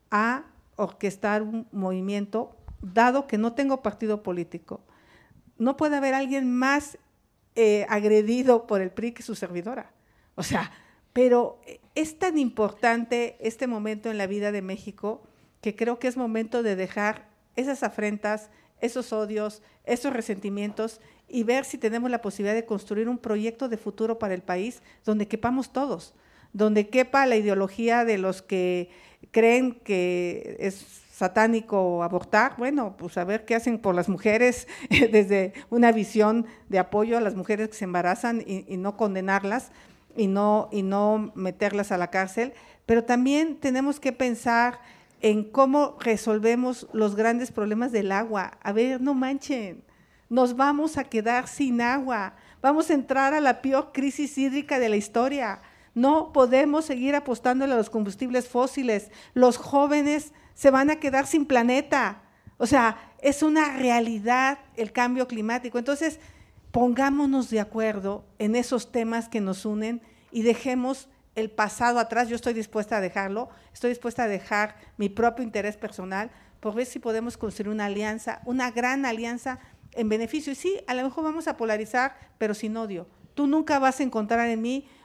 a orquestar un movimiento, dado que no tengo partido político. No puede haber alguien más eh, agredido por el P R I que su servidora. O sea, pero es tan importante este momento en la vida de México que creo que es momento de dejar esas afrentas, esos odios, esos resentimientos y ver si tenemos la posibilidad de construir un proyecto de futuro para el país donde quepamos todos, donde quepa la ideología de los que creen que es satánico abortar, bueno, pues a ver qué hacen por las mujeres desde una visión de apoyo a las mujeres que se embarazan y, y no condenarlas y no, y no meterlas a la cárcel, pero también tenemos que pensar en cómo resolvemos los grandes problemas del agua. A ver, no manchen, nos vamos a quedar sin agua, vamos a entrar a la peor crisis hídrica de la historia. No podemos seguir apostándole a los combustibles fósiles. Los jóvenes se van a quedar sin planeta. O sea, es una realidad el cambio climático. Entonces, pongámonos de acuerdo en esos temas que nos unen y dejemos el pasado atrás. Yo estoy dispuesta a dejarlo, estoy dispuesta a dejar mi propio interés personal por ver si podemos construir una alianza, una gran alianza en beneficio. Y sí, a lo mejor vamos a polarizar, pero sin odio. Tú nunca vas a encontrar en mí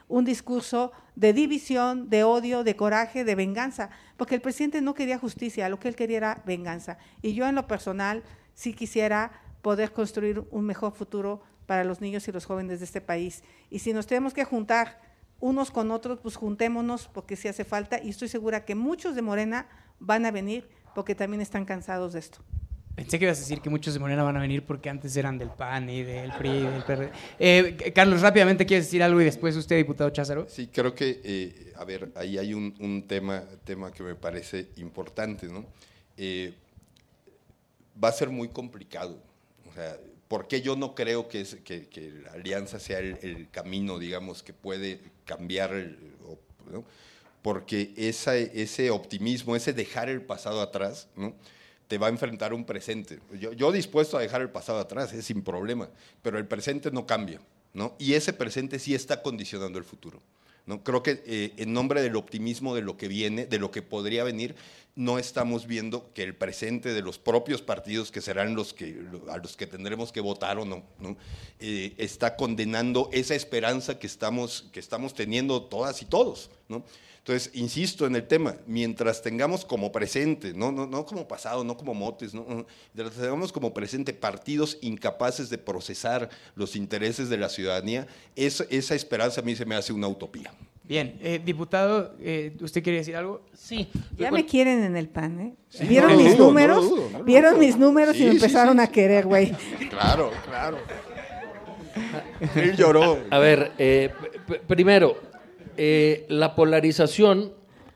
un discurso de división, de odio, de coraje, de venganza, porque el presidente no quería justicia, lo que él quería era venganza. Y yo en lo personal sí quisiera poder construir un mejor futuro para los niños y los jóvenes de este país. Y si nos tenemos que juntar unos con otros, pues juntémonos porque sí hace falta, y estoy segura que muchos de Morena van a venir porque también están cansados de esto. Pensé que ibas a decir que muchos de Morena van a venir porque antes eran del P A N y del P R I y del P R D. Eh, Carlos, rápidamente, ¿quieres decir algo y después usted, diputado Cházaro? Sí, creo que, eh, a ver, ahí hay un, un tema, tema que me parece importante, ¿no? Eh, va a ser muy complicado. O sea, ¿por qué yo no creo que, es, que, que la alianza sea el, el camino, digamos, que puede cambiar, el, ¿no? Porque esa, ese optimismo, ese dejar el pasado atrás, ¿no?, te va a enfrentar un presente. Yo, yo dispuesto a dejar el pasado atrás, es sin problema, pero el presente no cambia, ¿no? Y ese presente sí está condicionando el futuro, ¿no? Creo que eh, en nombre del optimismo de lo que viene, de lo que podría venir, no estamos viendo que el presente de los propios partidos, que serán los que, a los que tendremos que votar o no, ¿no? Eh, está condenando esa esperanza que estamos, que estamos teniendo todas y todos, ¿no? Entonces, insisto en el tema, mientras tengamos como presente, no, no, no como pasado, no como motes, no, mientras tengamos como presente partidos incapaces de procesar los intereses de la ciudadanía, es, esa esperanza a mí se me hace una utopía. Bien, eh, diputado, eh, ¿usted quiere decir algo? Sí. Ya Bueno, me quieren en el P A N, ¿eh? Sí, ¿Vieron no lo mis dudo, números? no lo dudo, no lo ¿Vieron dudo. mis números Sí, y me sí, empezaron sí. a querer, güey? Claro, claro. Él lloró. A ver, eh, p- primero, eh, la polarización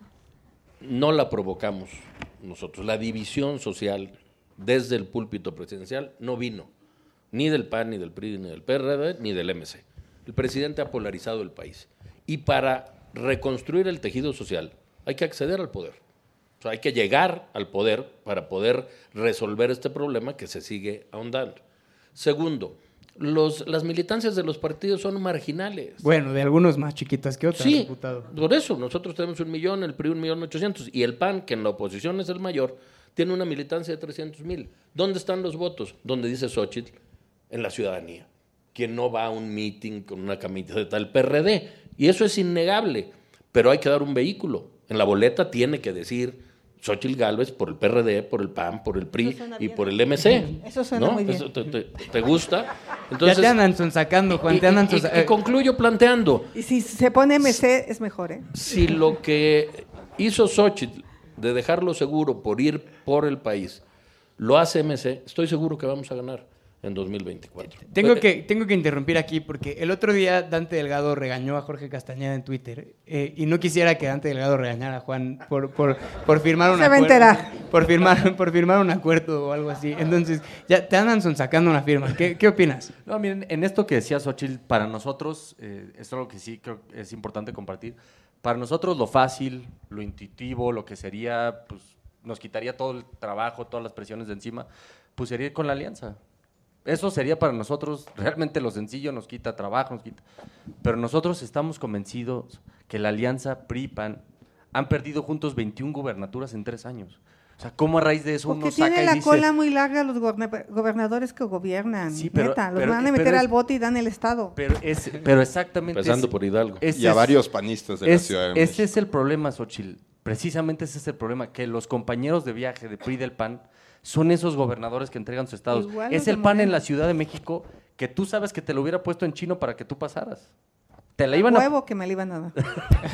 no la provocamos nosotros. La división social desde el púlpito presidencial no vino ni del P A N, ni del P R I, ni del P R D, ni del M C. El presidente ha polarizado el país. Y para reconstruir el tejido social hay que acceder al poder. O sea, hay que llegar al poder para poder resolver este problema que se sigue ahondando. Segundo, los, las militancias de los partidos son marginales. Bueno, de algunos más chiquitas que otras, Sí, diputado. por eso, nosotros tenemos un millón, el P R I un millón ochocientos, y el P A N, que en la oposición es el mayor, tiene una militancia de trescientos mil. ¿Dónde están los votos? Donde dice Xóchitl, en la ciudadanía. Quien no va a un meeting con una camiseta del P R D. Y eso es innegable, pero hay que dar un vehículo. En la boleta tiene que decir Xóchitl Gálvez por el P R D, por el P A N, por el P R I y por el M C. Eso suena ¿no? muy bien. Eso te, te- te gusta? Ya te andan sonsacando, Juan, y, te andan y- y- sonsa- y concluyo planteando, Y si se pone M C es mejor, ¿eh? si lo que hizo Xóchitl de dejarlo seguro por ir por el país lo hace M C, estoy seguro que vamos a ganar en dos mil veinticuatro. Tengo que, tengo que interrumpir aquí porque el otro día Dante Delgado regañó a Jorge Castañeda en Twitter eh, y no quisiera que Dante Delgado regañara a Juan por, por, por firmar un Se va a acuerdo. enterar. Por firmar, por firmar un acuerdo o algo así. Entonces, ya te andan sonsacando una firma. ¿Qué, qué opinas? No, miren, en esto que decía Xóchitl, para nosotros, eh, esto es algo que sí creo que es importante compartir, para nosotros lo fácil, lo intuitivo, lo que sería, pues nos quitaría todo el trabajo, todas las presiones de encima, pues sería ir con la alianza. Eso sería para nosotros, realmente lo sencillo, nos quita trabajo, nos quita. Pero nosotros estamos convencidos que la alianza P R I-P A N han perdido juntos veintiuna gubernaturas en tres años. O sea, ¿cómo a raíz de eso Porque uno saca tiene y la dice... cola muy larga los goberna- gobernadores que gobiernan. Sí, pero- neta, los pero- van a meter pero es- al bote y dan el Estado. Pero, es, pero exactamente... Empezando es- por Hidalgo. ese Y a es- varios panistas de la es- Ciudad de Ese México. es el problema, Xóchitl. Precisamente ese es el problema, que los compañeros de viaje de P R I del P A N son esos gobernadores que entregan sus estados. Igual Es los de el P A N en Morena. la Ciudad de México que tú sabes que te lo hubiera puesto en chino para que tú pasaras. Te la A iban a... huevo que me la iban a dar.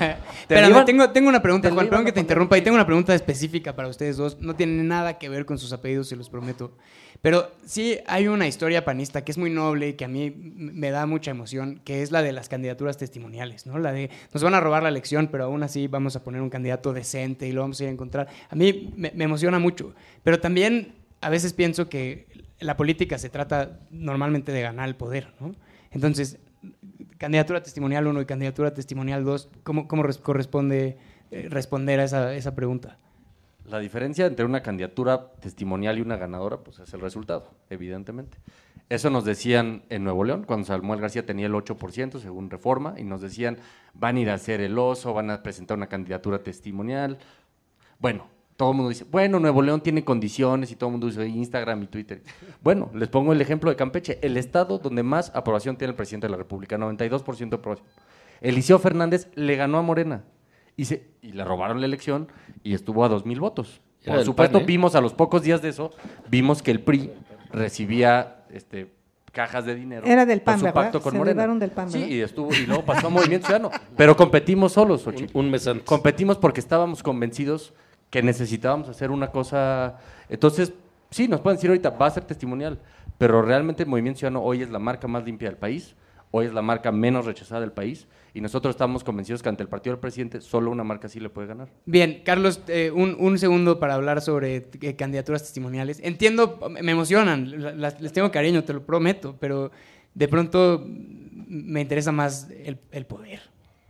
Pero iban- tengo, tengo una pregunta, te Juan, le perdón iban que a te poner interrumpa, y así. tengo una pregunta específica para ustedes dos. No tiene nada que ver con sus apellidos, se los prometo. Pero sí hay una historia panista que es muy noble y que a mí m- me da mucha emoción, que es la de las candidaturas testimoniales, ¿no? La de, nos van a robar la elección, pero aún así vamos a poner un candidato decente y lo vamos a ir a encontrar. A mí me, me emociona mucho, pero también a veces pienso que la política se trata normalmente de ganar el poder, ¿no? Entonces, candidatura testimonial uno y candidatura testimonial dos, ¿cómo, cómo res- corresponde eh, responder a esa, esa pregunta? La diferencia entre una candidatura testimonial y una ganadora, pues es el resultado, evidentemente. Eso nos decían en Nuevo León, cuando Samuel García tenía el ocho por ciento, según Reforma, y nos decían, van a ir a hacer el oso, van a presentar una candidatura testimonial. Bueno, todo el mundo dice, bueno, Nuevo León tiene condiciones y todo el mundo dice Instagram y Twitter. Bueno, les pongo el ejemplo de Campeche, el estado donde más aprobación tiene el presidente de la República, noventa y dos por ciento de aprobación. Eliseo Fernández le ganó a Morena y, se, y le robaron la elección y estuvo a dos mil votos. Era Por del supuesto, P A N, ¿eh? vimos a los pocos días de eso, vimos que el P R I recibía este, cajas de dinero. Era del P A N, por su ¿verdad? pacto con Se Morena. derivaron del P A N, Sí, ¿verdad? y, estuvo, y luego pasó a Movimiento Ciudadano. Pero competimos solos, Xochitl. Un, un mes antes. Competimos porque estábamos convencidos que necesitábamos hacer una cosa. Entonces, sí, nos pueden decir ahorita, va a ser testimonial, pero realmente el Movimiento Ciudadano hoy es la marca más limpia del país, hoy es la marca menos rechazada del país, y nosotros estamos convencidos que ante el partido del presidente solo una marca sí le puede ganar. Bien, Carlos, eh, un, un segundo para hablar sobre eh, candidaturas testimoniales. Entiendo, me emocionan, la- las- les tengo cariño, te lo prometo, pero de pronto me interesa más el, el poder.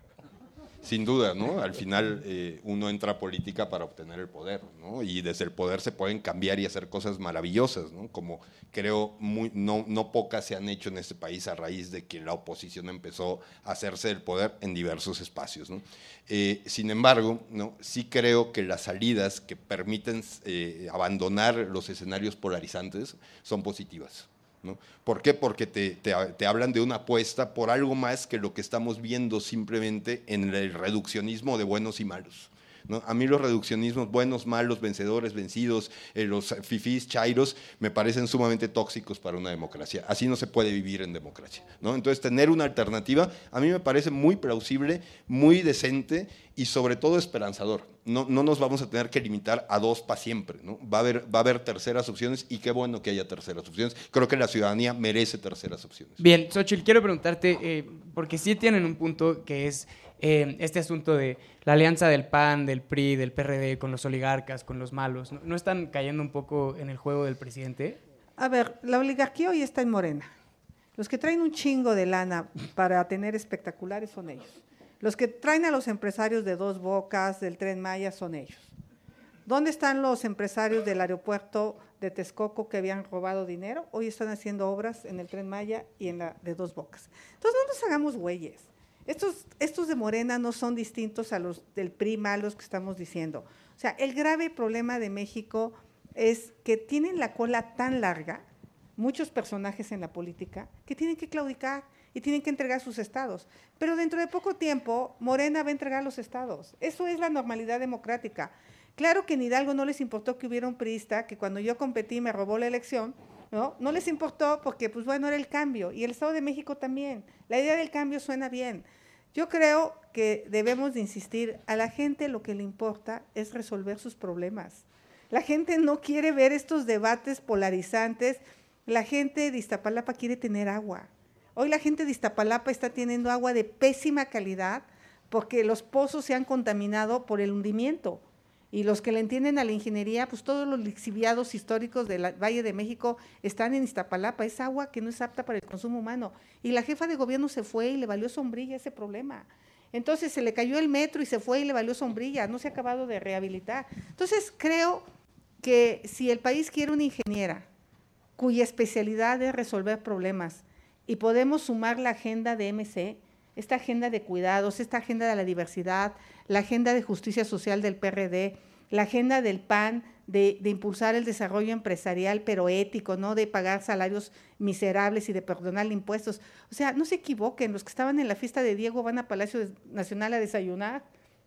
Sin duda, ¿no? Al final eh, uno entra a política para obtener el poder, ¿no? Y desde el poder se pueden cambiar y hacer cosas maravillosas, ¿no? Como creo muy, no, no pocas se han hecho en este país a raíz de que la oposición empezó a hacerse del poder en diversos espacios, ¿no? Eh, sin embargo, ¿no? Sí creo que las salidas que permiten eh, abandonar los escenarios polarizantes son positivas, ¿no? ¿Por qué? Porque te, te, te hablan de una apuesta por algo más que lo que estamos viendo simplemente en el reduccionismo de buenos y malos, ¿no? A mí los reduccionismos buenos, malos, vencedores, vencidos, eh, los fifís, chairos, me parecen sumamente tóxicos para una democracia. Así no se puede vivir en democracia, ¿no? Entonces, tener una alternativa a mí me parece muy plausible, muy decente y sobre todo esperanzador. No, no nos vamos a tener que limitar a dos para siempre, ¿no? Va a haber, va a haber terceras opciones y qué bueno que haya terceras opciones. Creo que la ciudadanía merece terceras opciones. Bien, Xochitl, quiero preguntarte, eh, porque sí tienen un punto que es eh, este asunto de la alianza del P A N, del P R I, del P R D con los oligarcas, con los malos. ¿No, no están cayendo un poco en el juego del presidente? A ver, la oligarquía hoy está en Morena. Los que traen un chingo de lana para tener espectaculares son ellos. Los que traen a los empresarios de Dos Bocas, del Tren Maya, son ellos. ¿Dónde están los empresarios del aeropuerto de Texcoco que habían robado dinero? Hoy están haciendo obras en el Tren Maya y en la de Dos Bocas. Entonces, no nos hagamos güeyes. Estos, estos de Morena no son distintos a los del P R I malos que estamos diciendo. O sea, el grave problema de México es que tienen la cola tan larga, muchos personajes en la política, que tienen que claudicar y tienen que entregar sus estados. Pero dentro de poco tiempo, Morena va a entregar los estados. Eso es la normalidad democrática. Claro que en Hidalgo no les importó que hubiera un priista que cuando yo competí me robó la elección, ¿no? No les importó porque, pues bueno, era el cambio. Y el Estado de México también. La idea del cambio suena bien. Yo creo que debemos de insistir, a la gente lo que le importa es resolver sus problemas. La gente no quiere ver estos debates polarizantes. La gente de Iztapalapa quiere tener agua. Hoy la gente de Iztapalapa está teniendo agua de pésima calidad porque los pozos se han contaminado por el hundimiento. Y los que le entienden a la ingeniería, pues todos los lixiviados históricos del Valle de México están en Iztapalapa. Es agua que no es apta para el consumo humano. Y la jefa de gobierno se fue y le valió sombrilla ese problema. Entonces se le cayó el metro y se fue y le valió sombrilla. No se ha acabado de rehabilitar. Entonces creo que si el país quiere una ingeniera cuya especialidad es resolver problemas y podemos sumar la agenda de M C, esta agenda de cuidados, esta agenda de la diversidad, la agenda de justicia social del P R D, la agenda del P A N de, de impulsar el desarrollo empresarial, pero ético, no de pagar salarios miserables y de perdonarle impuestos. O sea, no se equivoquen, los que estaban en la fiesta de Diego van a Palacio Nacional a desayunar.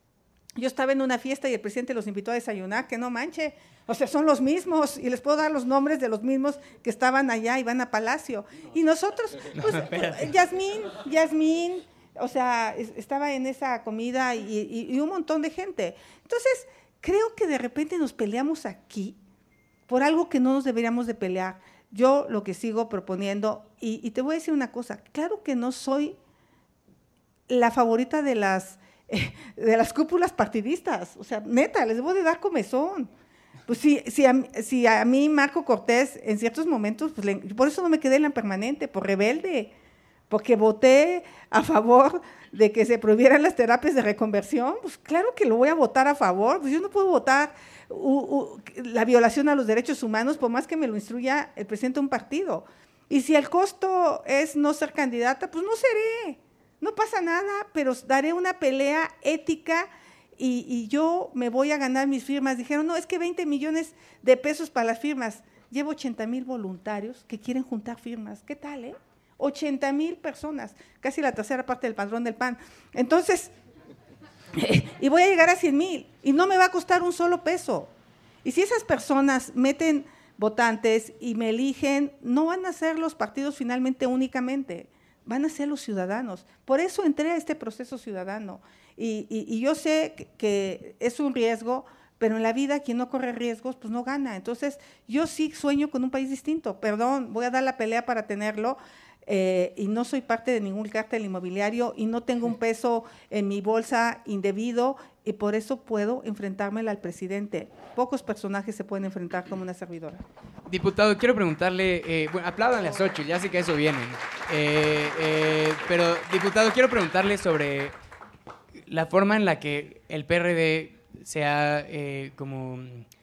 Yo estaba en una fiesta y el presidente los invitó a desayunar, que no manche, o sea, son los mismos, y les puedo dar los nombres de los mismos que estaban allá y van a Palacio. Y nosotros, pues, no, Yasmín, Yasmín, o sea, estaba en esa comida y, y, y un montón de gente. Entonces, creo que de repente nos peleamos aquí por algo que no nos deberíamos de pelear. Yo lo que sigo proponiendo, y, y te voy a decir una cosa, claro que no soy la favorita de las, eh, de las cúpulas partidistas, o sea, neta, les voy a dar comezón. Pues si, si, a, si a mí Marco Cortés en ciertos momentos, pues le, por eso no me quedé en la permanente, por rebelde, porque voté a favor de que se prohibieran las terapias de reconversión, pues claro que lo voy a votar a favor, pues yo no puedo votar uh, uh, la violación a los derechos humanos por más que me lo instruya el presidente de un partido. Y si el costo es no ser candidata, pues no seré, no pasa nada, pero daré una pelea ética y, y yo me voy a ganar mis firmas. Dijeron, no, es que veinte millones de pesos para las firmas. Llevo ochenta mil voluntarios que quieren juntar firmas. ¿Qué tal, eh? ochenta mil personas, casi la tercera parte del padrón del P A N. Entonces, y voy a llegar a cien mil, y no me va a costar un solo peso. Y si esas personas meten votantes y me eligen, no van a ser los partidos finalmente únicamente, van a ser los ciudadanos. Por eso entré a este proceso ciudadano. Y, y, y yo sé que, que es un riesgo, pero en la vida quien no corre riesgos, pues no gana. Entonces, yo sí sueño con un país distinto. Perdón, voy a dar la pelea para tenerlo, eh, y no soy parte de ningún cártel inmobiliario y no tengo un peso en mi bolsa indebido, y por eso puedo enfrentármela al presidente. Pocos personajes se pueden enfrentar como una servidora. Diputado, quiero preguntarle, eh, bueno, apládanle a Xóchitl, ya sé que a eso vienen, eh, eh, pero diputado, quiero preguntarle sobre la forma en la que el P R D se ha eh, como...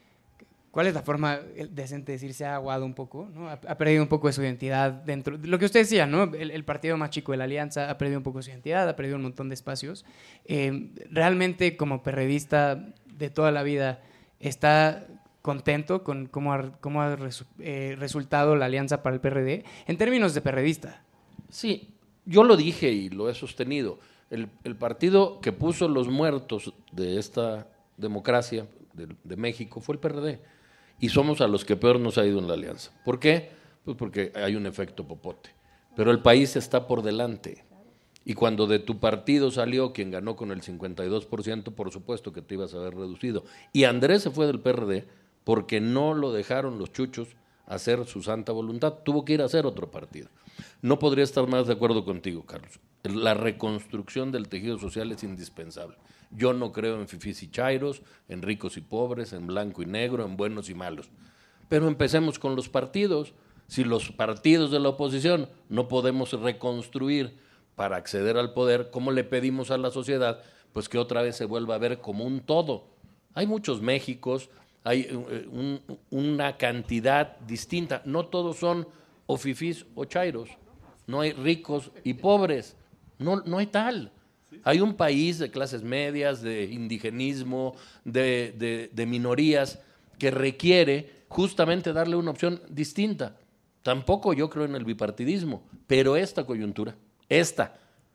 ¿Cuál es la forma decente de decir? Se ha aguado un poco, ¿no? Ha, ha perdido un poco de su identidad dentro... de lo que usted decía, ¿no? El, el partido más chico de la Alianza ha perdido un poco de su identidad, ha perdido un montón de espacios. Eh, realmente, como perredista de toda la vida, ¿está contento con cómo ha, cómo ha resu, eh, resultado la Alianza para el P R D? En términos de perredista. Sí, yo lo dije y lo he sostenido. El, el partido que puso los muertos de esta democracia de, de México fue el P R D. Y somos a los que peor nos ha ido en la Alianza. ¿Por qué? Pues porque hay un efecto popote. Pero el país está por delante. Y cuando de tu partido salió quien ganó con el cincuenta y dos por ciento, por supuesto que te ibas a ver reducido. Y Andrés se fue del P R D porque no lo dejaron los chuchos hacer su santa voluntad. Tuvo que ir a hacer otro partido. No podría estar más de acuerdo contigo, Carlos. La reconstrucción del tejido social es indispensable. Yo no creo en fifís y chairos, en ricos y pobres, en blanco y negro, en buenos y malos. Pero empecemos con los partidos. Si los partidos de la oposición no podemos reconstruir para acceder al poder, ¿cómo le pedimos a la sociedad? Pues que otra vez se vuelva a ver como un todo. Hay muchos Méxicos, hay un, una cantidad distinta. No todos son o fifís o chairos. No hay ricos y pobres. No, no hay tal. Hay un país de clases medias, de indigenismo, de, de, de minorías, que requiere justamente darle una opción distinta. Tampoco yo creo en el bipartidismo, pero esta coyuntura, esta,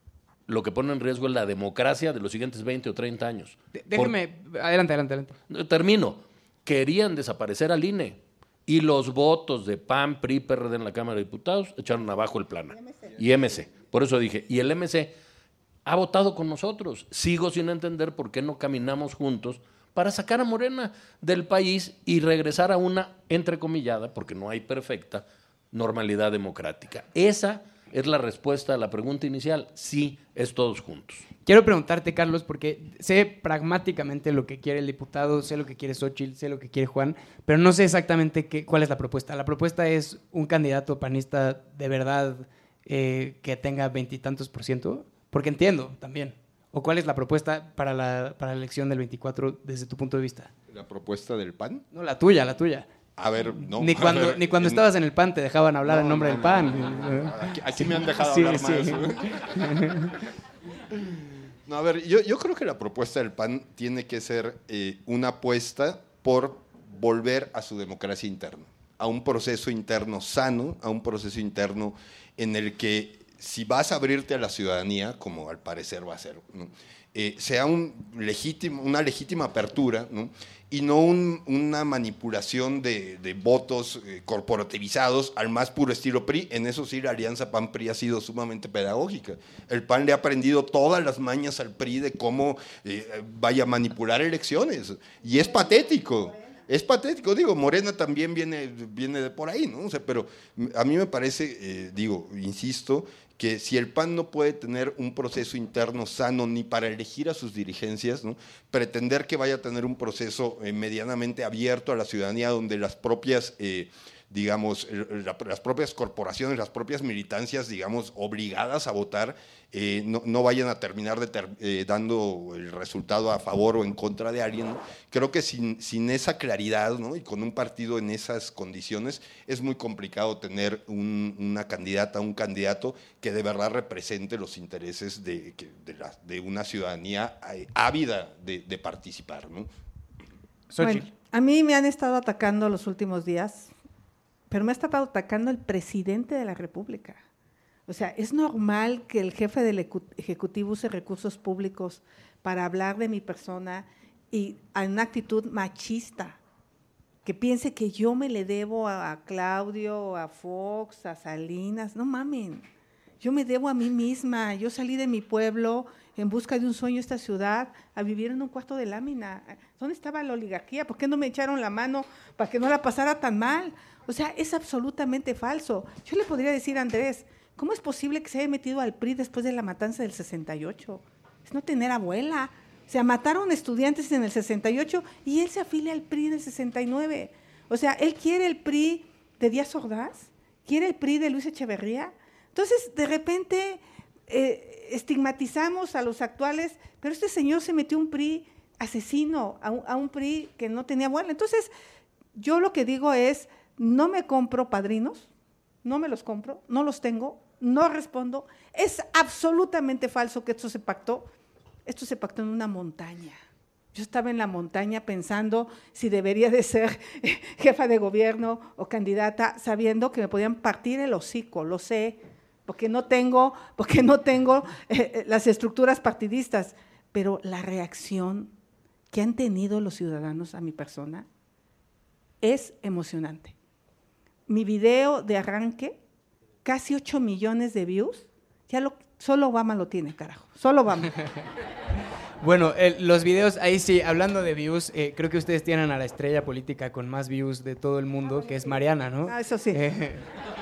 lo que pone en riesgo es la democracia de los siguientes veinte o treinta años. De, déjeme, Por, adelante, adelante, adelante. Termino. Querían desaparecer al I N E y los votos de P A N, P R I, P R D en la Cámara de Diputados echaron abajo el Plana y M C. Por eso dije, y el M C ha votado con nosotros. Sigo sin entender por qué no caminamos juntos para sacar a Morena del país y regresar a una, entrecomillada, porque no hay perfecta, normalidad democrática. Esa es la respuesta a la pregunta inicial. Sí, es todos juntos. Quiero preguntarte, Carlos, porque sé pragmáticamente lo que quiere el diputado, sé lo que quiere Xóchitl, sé lo que quiere Juan, pero no sé exactamente qué, cuál es la propuesta. La propuesta es un candidato panista de verdad eh, que tenga veintitantos por ciento. Porque entiendo también. ¿O cuál es la propuesta para la, para la elección del veinticuatro desde tu punto de vista? ¿La propuesta del P A N? No, la tuya, la tuya. A ver, no. Ni cuando, ver, ni cuando en... estabas en el P A N te dejaban hablar no, en nombre no, del P A N. No, no, no. Aquí, aquí me han dejado sí, hablar sí. más. No, a ver, yo, yo creo que la propuesta del P A N tiene que ser eh, una apuesta por volver a su democracia interna, a un proceso interno sano, a un proceso interno en el que si vas a abrirte a la ciudadanía, como al parecer va a ser, ¿no? eh, sea un legítimo, una legítima apertura, ¿no? Y no un, una manipulación de, de votos eh, corporativizados al más puro estilo P R I. En eso sí, la alianza P A N-P R I ha sido sumamente pedagógica. El P A N le ha aprendido todas las mañas al P R I de cómo eh, vaya a manipular elecciones. Y es patético. Es patético, digo, Morena también viene, viene de por ahí, ¿no? O sea, pero a mí me parece, eh, digo, insisto, que si el P A N no puede tener un proceso interno sano ni para elegir a sus dirigencias, ¿no? Pretender que vaya a tener un proceso eh, medianamente abierto a la ciudadanía donde las propias, eh, digamos, la, las propias corporaciones, las propias militancias, digamos, obligadas a votar, eh, no, no vayan a terminar de ter, eh, dando el resultado a favor o en contra de alguien, ¿no? Creo que sin, sin esa claridad, ¿no? Y con un partido en esas condiciones es muy complicado tener un, una candidata, un candidato que de verdad represente los intereses de, de, la, de una ciudadanía ávida de, de participar, ¿no? Bueno, a mí me han estado atacando los últimos días, pero me ha estado atacando el presidente de la República. O O sea, es normal que el jefe del Ejecutivo use recursos públicos para hablar de mi persona y en una actitud machista, que piense que yo me le debo a, a Claudio, a Fox, a Salinas. No mamen, yo me debo a mí misma. Yo salí de mi pueblo en busca de un sueño, esta ciudad, a vivir en un cuarto de lámina. ¿Dónde estaba la oligarquía? ¿Por qué no me echaron la mano para que no la pasara tan mal? O sea, es absolutamente falso. Yo le podría decir a Andrés, ¿cómo es posible que se haya metido al P R I después de la matanza del sesenta y ocho? Es no tener abuela. O sea, mataron estudiantes en el sesenta y ocho y él se afilia al P R I en el sesenta y nueve. O sea, él quiere el P R I de Díaz Ordaz, quiere el P R I de Luis Echeverría. Entonces, de repente, eh, estigmatizamos a los actuales, pero este señor se metió un P R I asesino, a un, a un P R I que no tenía abuela. Entonces, yo lo que digo es, no me compro padrinos, no me los compro, no los tengo, no respondo. Es absolutamente falso que esto se pactó. Esto se pactó en una montaña. Yo estaba en la montaña pensando si debería de ser jefa de gobierno o candidata, sabiendo que me podían partir el hocico, lo sé, porque no tengo, porque no tengo eh, las estructuras partidistas, pero la reacción que han tenido los ciudadanos a mi persona es emocionante. Mi video de arranque, casi ocho millones de views, ya lo, solo Obama lo tiene, carajo, solo Obama. Bueno, eh, los videos, ahí sí, hablando de views, eh, creo que ustedes tienen a la estrella política con más views de todo el mundo, que es Mariana, ¿no? Ah, eso sí. Eh,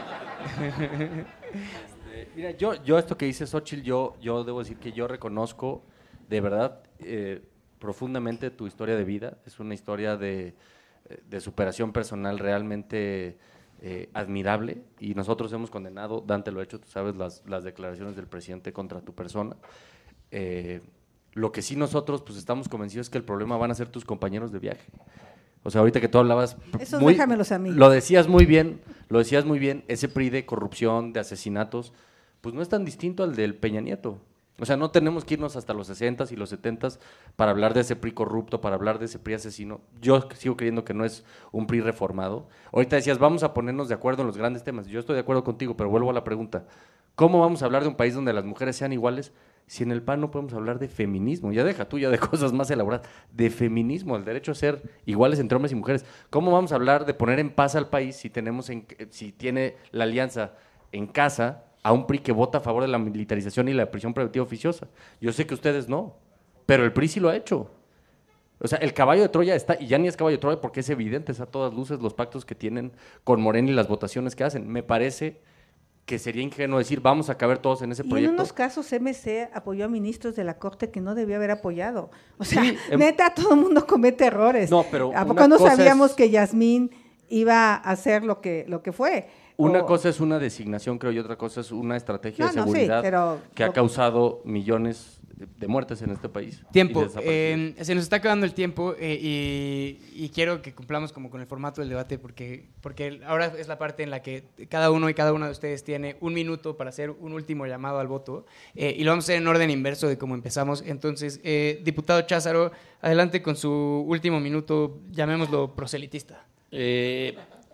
Mira, yo, yo esto que dice Xóchitl, yo, yo debo decir que yo reconozco de verdad eh, profundamente tu historia de vida. Es una historia de, de superación personal realmente eh, admirable, y nosotros hemos condenado, Dante lo ha hecho, tú sabes, las, las declaraciones del presidente contra tu persona. Eh, lo que sí nosotros pues estamos convencidos es que el problema van a ser tus compañeros de viaje. O sea, ahorita que tú hablabas… Esos muy, déjamelos a mí. Lo decías muy bien, lo decías muy bien, ese P R I de corrupción, de asesinatos, pues no es tan distinto al del Peña Nieto. O sea, no tenemos que irnos hasta los sesentas y los setentas para hablar de ese P R I corrupto, para hablar de ese P R I asesino. Yo sigo creyendo que no es un P R I reformado. Ahorita decías, vamos a ponernos de acuerdo en los grandes temas. Yo estoy de acuerdo contigo, pero vuelvo a la pregunta. ¿Cómo vamos a hablar de un país donde las mujeres sean iguales si en el P A N no podemos hablar de feminismo? Ya deja tú ya de cosas más elaboradas, de feminismo, el derecho a ser iguales entre hombres y mujeres. ¿Cómo vamos a hablar de poner en paz al país si tenemos en, si tiene la alianza en casa a un P R I que vota a favor de la militarización y la prisión preventiva oficiosa? Yo sé que ustedes no, pero el P R I sí lo ha hecho. O sea, el caballo de Troya está, y ya ni es caballo de Troya porque es evidente, es a todas luces los pactos que tienen con Morena y las votaciones que hacen. Me parece que sería ingenuo decir, vamos a caber todos en ese y proyecto. en unos casos M C apoyó a ministros de la Corte que no debía haber apoyado. O sea, Sí, em- neta, todo el mundo comete errores. No, pero ¿A una poco no cosa sabíamos es- que Yasmín iba a hacer lo que, lo que fue? Una O- cosa es una designación, creo, y otra cosa es una estrategia No, de no, sí, seguridad pero- que ha causado millones de muertes en este país. y Tiempo. de desaparecidos. Eh, se nos está acabando el tiempo eh, y, y quiero que cumplamos como con el formato del debate porque, porque ahora es la parte en la que cada uno y cada una de ustedes tiene un minuto para hacer un último llamado al voto eh, y lo vamos a hacer en orden inverso de cómo empezamos. Entonces, eh, diputado Cházaro, adelante con su último minuto, llamémoslo proselitista. Eh,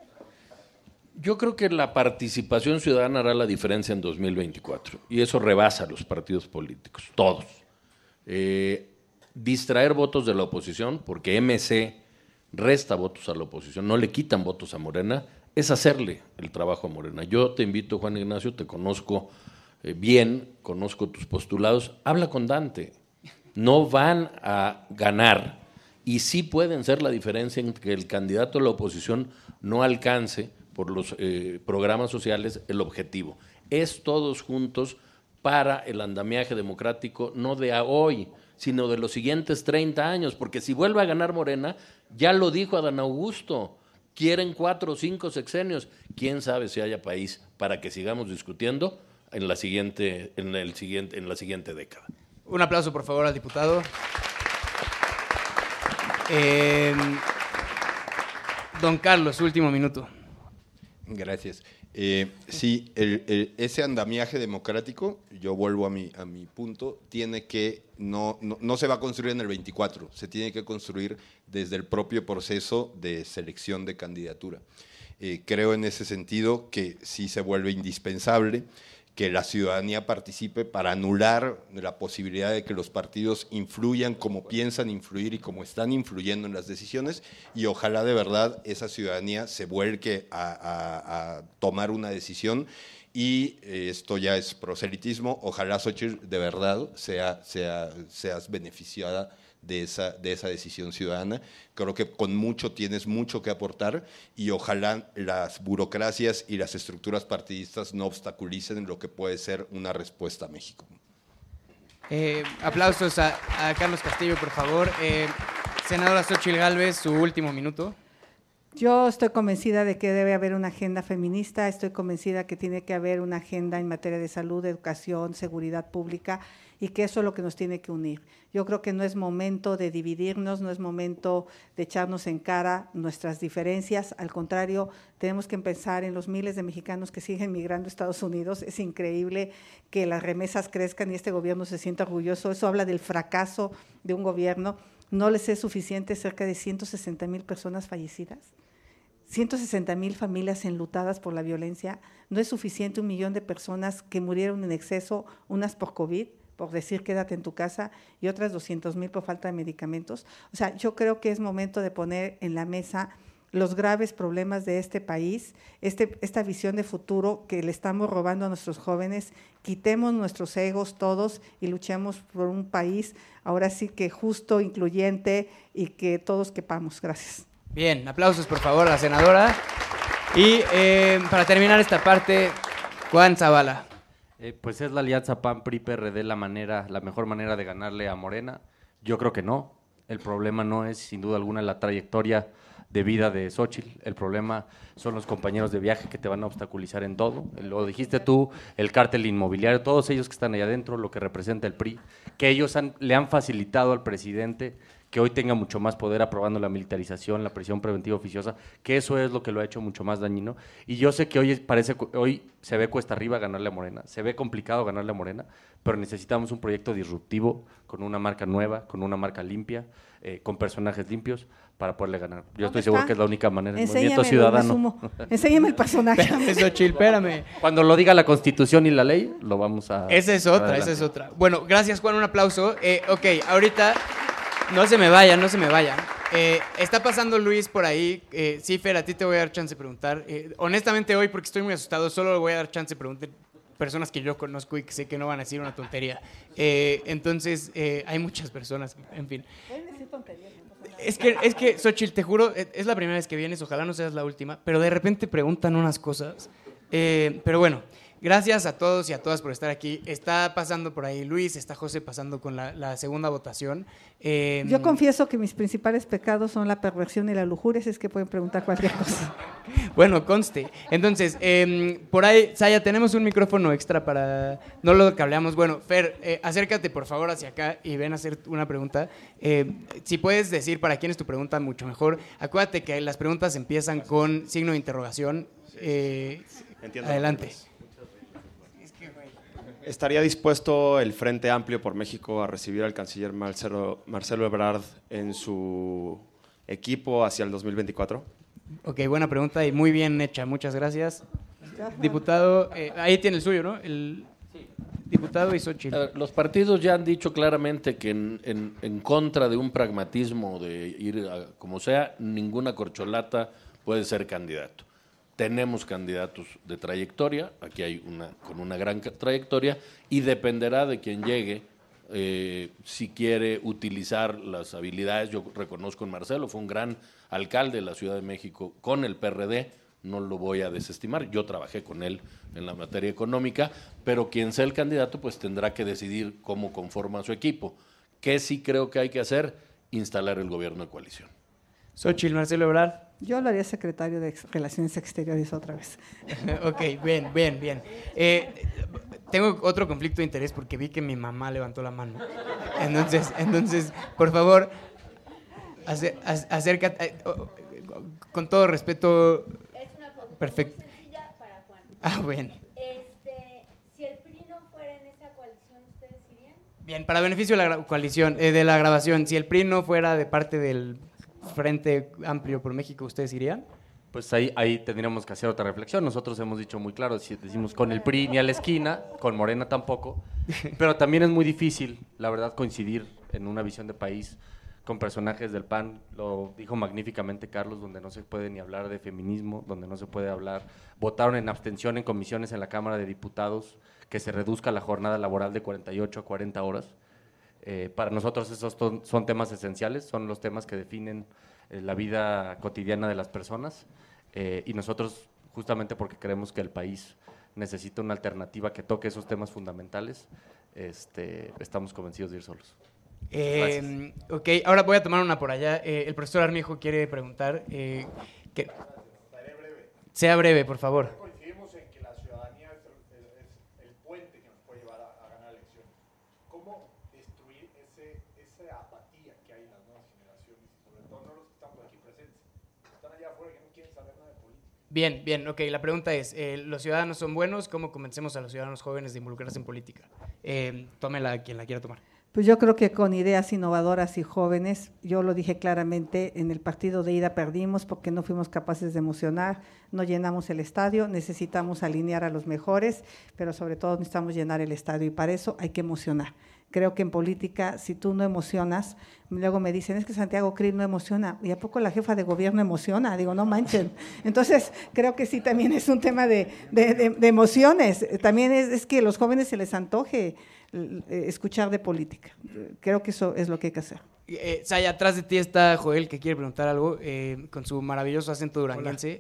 yo creo que la participación ciudadana hará la diferencia en dos mil veinticuatro y eso rebasa a los partidos políticos, todos. Eh, distraer votos de la oposición, porque M C resta votos a la oposición, no le quitan votos a Morena, es hacerle el trabajo a Morena. Yo te invito, Juan Ignacio, te conozco eh, bien, conozco tus postulados, habla con Dante. No van a ganar y sí pueden ser la diferencia en que el candidato de la oposición no alcance por los eh, programas sociales el objetivo. Es todos juntos para el andamiaje democrático, no de a hoy, sino de los siguientes treinta años, porque si vuelve a ganar Morena, ya lo dijo Adán Augusto, quieren cuatro o cinco sexenios, quién sabe si haya país para que sigamos discutiendo en la siguiente, en el siguiente, en la siguiente década. Un aplauso, por favor, al diputado. Eh, don Carlos, último minuto. Gracias. Eh, sí, el, el, ese andamiaje democrático, yo vuelvo a mi, a mi punto, tiene que, no, no, no se va a construir en el veinticuatro, se tiene que construir desde el propio proceso de selección de candidatura. Eh, creo en ese sentido que sí se vuelve indispensable que la ciudadanía participe para anular la posibilidad de que los partidos influyan como piensan influir y como están influyendo en las decisiones, y ojalá de verdad esa ciudadanía se vuelque a, a, a tomar una decisión. Y eh, esto ya es proselitismo, ojalá Xóchitl de verdad sea, sea, seas beneficiada de esa, de esa decisión ciudadana. Creo que con mucho tienes mucho que aportar y ojalá las burocracias y las estructuras partidistas no obstaculicen lo que puede ser una respuesta a México. Eh, aplausos a, a Carlos Castillo, por favor. Eh, senadora Xóchitl Gálvez, su último minuto. Yo estoy convencida de que debe haber una agenda feminista, estoy convencida que tiene que haber una agenda en materia de salud, educación, seguridad pública, y que eso es lo que nos tiene que unir. Yo creo que no es momento de dividirnos, no es momento de echarnos en cara nuestras diferencias, al contrario, tenemos que pensar en los miles de mexicanos que siguen migrando a Estados Unidos. Es increíble que las remesas crezcan y este gobierno se sienta orgulloso, eso habla del fracaso de un gobierno. No les es suficiente cerca de ciento sesenta mil personas fallecidas, ciento sesenta mil familias enlutadas por la violencia, no es suficiente un millón de personas que murieron en exceso, unas por COVID, por decir quédate en tu casa, y otras doscientos mil por falta de medicamentos. O sea, yo creo que es momento de poner en la mesa los graves problemas de este país, este, esta visión de futuro que le estamos robando a nuestros jóvenes. Quitemos nuestros egos todos y luchemos por un país ahora sí que justo, incluyente y que todos quepamos. Gracias. Bien, aplausos por favor a la senadora. Y eh, para terminar esta parte, Juan Zavala. Eh, pues es la alianza P A N P R I P R D la manera, la mejor manera de ganarle a Morena. Yo creo que no. El problema no es sin duda alguna la trayectoria de vida de Xóchitl. El problema son los compañeros de viaje que te van a obstaculizar en todo. Lo dijiste tú, el cártel inmobiliario, todos ellos que están ahí adentro, lo que representa el P R I, que ellos han, le han facilitado al presidente que hoy tenga mucho más poder aprobando la militarización, la prisión preventiva oficiosa, que eso es lo que lo ha hecho mucho más dañino. Y yo sé que hoy parece hoy se ve cuesta arriba ganarle a Morena, se ve complicado ganarle a Morena, pero necesitamos un proyecto disruptivo con una marca nueva, con una marca limpia, eh, con personajes limpios para poderle ganar. Yo estoy seguro que es la única manera. El movimiento ciudadano. Enséñame el personaje. Espérame, Xóchitl, espérame. Cuando lo diga la Constitución y la ley, lo vamos a... Esa es otra, adelante. Esa es otra. Bueno, gracias Juan, un aplauso. Eh, ok, ahorita... No se me vayan, no se me vayan. Eh, está pasando Luis por ahí. Eh, sí, Fer, a ti te voy a dar chance de preguntar. Eh, honestamente hoy, porque estoy muy asustado, solo le voy a dar chance de preguntar personas que yo conozco y que sé que no van a decir una tontería. Eh, entonces, eh, hay muchas personas, en fin. Pueden decir tonterías, no pasa nada. Es que, es que, Xóchitl, te juro, es la primera vez que vienes, ojalá no seas la última, pero de repente preguntan unas cosas. Eh, pero bueno, gracias a todos y a todas por estar aquí. Está pasando por ahí Luis, está José pasando con la, la segunda votación. Eh, Yo confieso que mis principales pecados son la perversión y la lujuria, así es que pueden preguntar cualquier cosa. Bueno, conste. Entonces, eh, por ahí, Saya, tenemos un micrófono extra para... No lo cableamos. Bueno, Fer, eh, acércate por favor hacia acá y ven a hacer una pregunta. Eh, si puedes decir para quién es tu pregunta, mucho mejor. Acuérdate que las preguntas empiezan con signo de interrogación. Eh, adelante. ¿Estaría dispuesto el Frente Amplio por México a recibir al canciller Marcelo, Marcelo Ebrard en su equipo hacia el dos mil veinticuatro? Ok, buena pregunta y muy bien hecha. Muchas gracias. Diputado, eh, ahí tiene el suyo, ¿no? El sí. Diputado y Xóchitl. A ver, los partidos ya han dicho claramente que en, en, en contra de un pragmatismo de ir a, como sea, ninguna corcholata puede ser candidato. Tenemos candidatos de trayectoria, aquí hay una con una gran trayectoria, y dependerá de quien llegue eh, si quiere utilizar las habilidades. Yo reconozco en Marcelo, fue un gran alcalde de la Ciudad de México con el P R D, no lo voy a desestimar, yo trabajé con él en la materia económica, pero quien sea el candidato pues tendrá que decidir cómo conforma su equipo. ¿Qué sí creo que hay que hacer? Instalar el gobierno de coalición. Xóchitl, Marcelo Ebrard. Yo lo haría secretario de Relaciones Exteriores otra vez. Ok, bien, bien, bien. Eh, tengo otro conflicto de interés porque vi que mi mamá levantó la mano. Entonces, entonces por favor, acer, acércate. Eh, oh, con todo respeto. Es una pregunta perfecto. muy sencilla para Juan. Ah, bien. Este, si el P R I no fuera en esa coalición, ¿ustedes irían? Bien, para beneficio de la coalición, eh, de la grabación, si el P R I no fuera de parte del Frente Amplio por México, ¿ustedes irían? pues ahí, ahí tendríamos que hacer otra reflexión. Nosotros hemos dicho muy claro, si decimos con el P R I ni a la esquina, con Morena tampoco, pero también es muy difícil, la verdad, coincidir en una visión de país con personajes del P A N, lo dijo magníficamente Carlos, donde no se puede ni hablar de feminismo, donde no se puede hablar, votaron en abstención en comisiones en la Cámara de Diputados, que se reduzca la jornada laboral de cuarenta y ocho a cuarenta horas. Eh, para nosotros esos ton, son temas esenciales, son los temas que definen eh, la vida cotidiana de las personas, eh, y nosotros, justamente porque creemos que el país necesita una alternativa que toque esos temas fundamentales, este, estamos convencidos de ir solos. Eh, ok, ahora voy a tomar una por allá. Eh, el profesor Armijo quiere preguntar. Eh, que, sea breve, por favor. Coincidimos en que la ciudadanía es el, es el puente que nos puede llevar a, a ganar elecciones. ¿Cómo destruir ese, esa apatía que hay en las nuevas generaciones y sobre todo no los que estamos aquí presentes? Están allá afuera que no quieren saber nada de política. Bien, bien, ok. La pregunta es, eh, ¿los ciudadanos son buenos? ¿Cómo convencemos a los ciudadanos jóvenes de involucrarse en política? Eh, tómela quien la quiera tomar. Pues yo creo que con ideas innovadoras y jóvenes, yo lo dije claramente, en el partido de ida perdimos porque no fuimos capaces de emocionar, no llenamos el estadio, necesitamos alinear a los mejores, pero sobre todo necesitamos llenar el estadio y para eso hay que emocionar. Creo que en política, si tú no emocionas, luego me dicen, es que Santiago Krill no emociona, ¿y a poco la jefa de gobierno emociona? Digo, no manchen. Entonces, creo que sí también es un tema de, de, de, de emociones, también es, es que a los jóvenes se les antoje escuchar de política. Creo que eso es lo que hay que hacer. Eh, Saya, atrás de ti está Joel, que quiere preguntar algo, eh, con su maravilloso acento duranguense.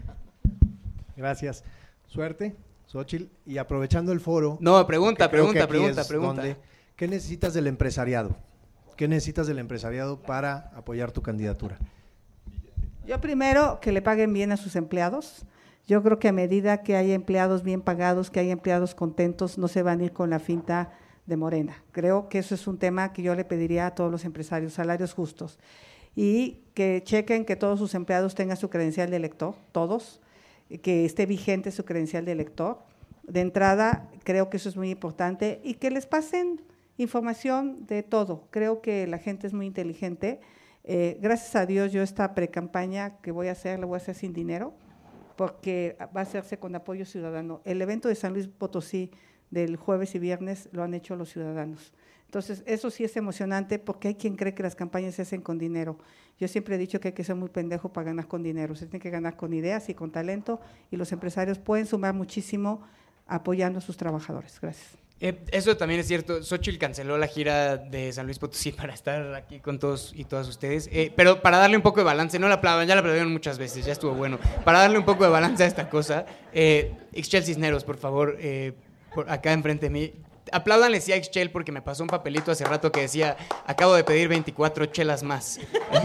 Gracias. Suerte, Xóchitl. Y aprovechando el foro… No, pregunta, pregunta, pregunta, pregunta, pregunta. Donde, ¿qué necesitas del empresariado? ¿Qué necesitas del empresariado para apoyar tu candidatura? Yo primero, que le paguen bien a sus empleados. Yo creo que a medida que haya empleados bien pagados, que haya empleados contentos, no se van a ir con la finta de Morena. Creo que eso es un tema que yo le pediría a todos los empresarios, salarios justos. Y que chequen que todos sus empleados tengan su credencial de elector, todos, que esté vigente su credencial de elector. De entrada, creo que eso es muy importante y que les pasen información de todo. Creo que la gente es muy inteligente. Eh, gracias a Dios, yo esta precampaña que voy a hacer, la voy a hacer sin dinero, porque va a hacerse con apoyo ciudadano. El evento de San Luis Potosí del jueves y viernes lo han hecho los ciudadanos. Entonces, eso sí es emocionante porque hay quien cree que las campañas se hacen con dinero. Yo siempre he dicho que hay que ser muy pendejo para ganar con dinero. Se tiene que ganar con ideas y con talento y los empresarios pueden sumar muchísimo apoyando a sus trabajadores. Gracias. Eh, eso también es cierto. Xóchitl canceló la gira de San Luis Potosí para estar aquí con todos y todas ustedes. Eh, pero para darle un poco de balance, no la aplaudan, ya la aplaudieron muchas veces, ya estuvo bueno. Para darle un poco de balance a esta cosa, eh, Ixchel Cisneros, por favor, eh, por acá enfrente de mí. Apláudanle sí a Ixchel porque me pasó un papelito hace rato que decía, acabo de pedir veinticuatro chelas más.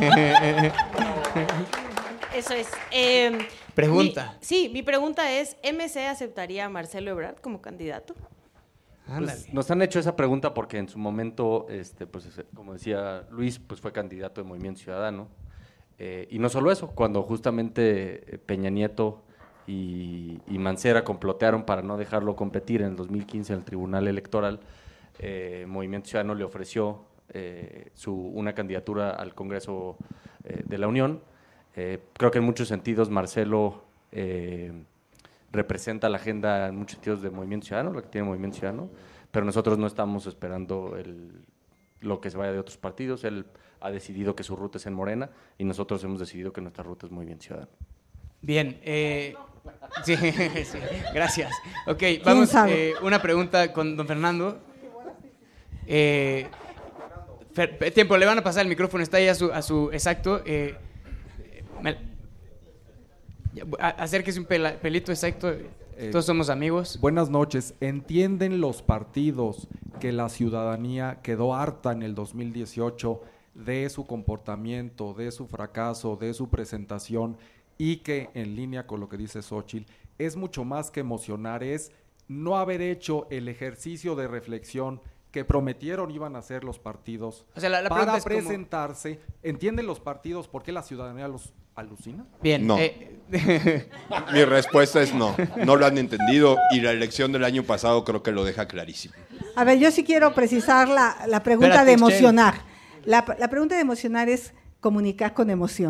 Eso es. Eh, pregunta. Mi, sí, mi pregunta es, ¿M C aceptaría a Marcelo Ebrard como candidato? Pues nos han hecho esa pregunta porque en su momento, este, pues, como decía Luis, pues fue candidato de Movimiento Ciudadano. Eh, y no solo eso, cuando justamente Peña Nieto y, y Mancera complotearon para no dejarlo competir en el dos mil quince en el Tribunal Electoral, eh, Movimiento Ciudadano le ofreció eh, su, una candidatura al Congreso eh, de la Unión. Eh, creo que en muchos sentidos Marcelo eh, representa la agenda en muchos sentidos de Movimiento Ciudadano, la que tiene Movimiento Ciudadano, pero nosotros no estamos esperando el, lo que se vaya de otros partidos. Él ha decidido que su ruta es en Morena y nosotros hemos decidido que nuestra ruta es Movimiento Ciudadano. Bien, eh, sí, sí, gracias. Ok, vamos, eh, una pregunta con don Fernando. Eh, fer, tiempo, le van a pasar el micrófono, está ahí a su, a su exacto. Eh, me, acérquese un pela, pelito exacto, eh, todos somos amigos. Buenas noches. ¿Entienden los partidos que la ciudadanía quedó harta en el dos mil dieciocho de su comportamiento, de su fracaso, de su presentación y que en línea con lo que dice Xóchitl, es mucho más que emocionar, es no haber hecho el ejercicio de reflexión que prometieron iban a hacer los partidos, o sea, la, la para es presentarse? Como... ¿Entienden los partidos por qué la ciudadanía los alucina? Bien. No. Eh. Mi respuesta es no. No lo han entendido y la elección del año pasado creo que lo deja clarísimo. A ver, yo sí quiero precisar la, la pregunta Espérate, de emocionar. La, la pregunta de emocionar es comunicar con emoción.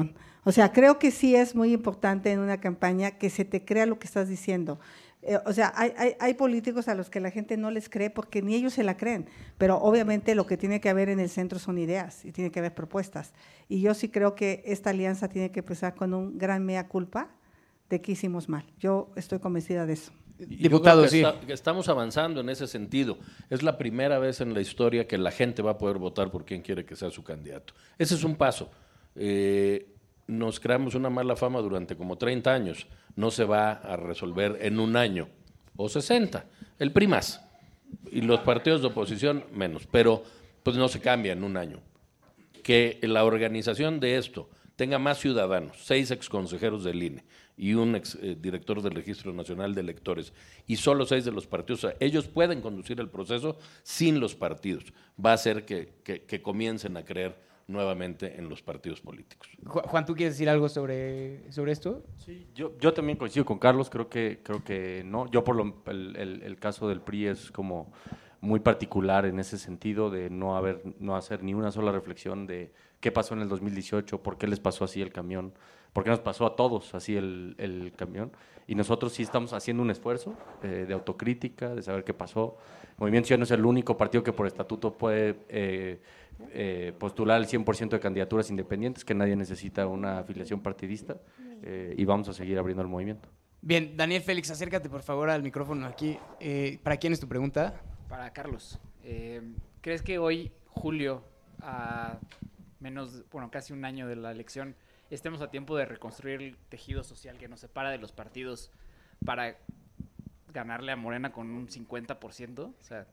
O sea, creo que sí es muy importante en una campaña que se te crea lo que estás diciendo. Eh, o sea, hay, hay, hay políticos a los que la gente no les cree porque ni ellos se la creen, pero obviamente lo que tiene que haber en el centro son ideas y tiene que haber propuestas. Y yo sí creo que esta alianza tiene que empezar con un gran mea culpa de que hicimos mal. Yo estoy convencida de eso. Diputado, que sí. Está, que estamos avanzando en ese sentido. Es la primera vez en la historia que la gente va a poder votar por quien quiere que sea su candidato. Ese es un paso. Eh, nos creamos una mala fama durante como treinta años. No se va a resolver en un año o sesenta. El P R I más. Y los partidos de oposición menos. Pero pues no se cambia en un año. Que la organización de esto tenga más ciudadanos, seis exconsejeros del I N E y un ex eh, director del Registro Nacional de Electores, y solo seis de los partidos, o sea, ellos pueden conducir el proceso sin los partidos. Va a hacer que, que, que comiencen a creer nuevamente en los partidos políticos. Juan, ¿tú quieres decir algo sobre, sobre esto? Sí, yo, yo también coincido con Carlos, creo que, creo que no. Yo por lo, el, el, el caso del P R I es como muy particular en ese sentido de no haber, no hacer ni una sola reflexión de qué pasó en el dos mil dieciocho, por qué les pasó así el camión, por qué nos pasó a todos así el, el camión. Y nosotros sí estamos haciendo un esfuerzo eh, de autocrítica, de saber qué pasó. Movimiento Ciudadano es el único partido que por estatuto puede eh, eh, postular el cien por ciento de candidaturas independientes, que nadie necesita una afiliación partidista, eh, y vamos a seguir abriendo el movimiento. Bien, Daniel Félix, acércate por favor al micrófono aquí. Eh, ¿Para quién es tu pregunta? Para Carlos. Eh, ¿Crees que hoy, julio, a menos, bueno, casi un año de la elección, estemos a tiempo de reconstruir el tejido social que nos separa de los partidos para ganarle a Morena con un cincuenta por ciento? O sea,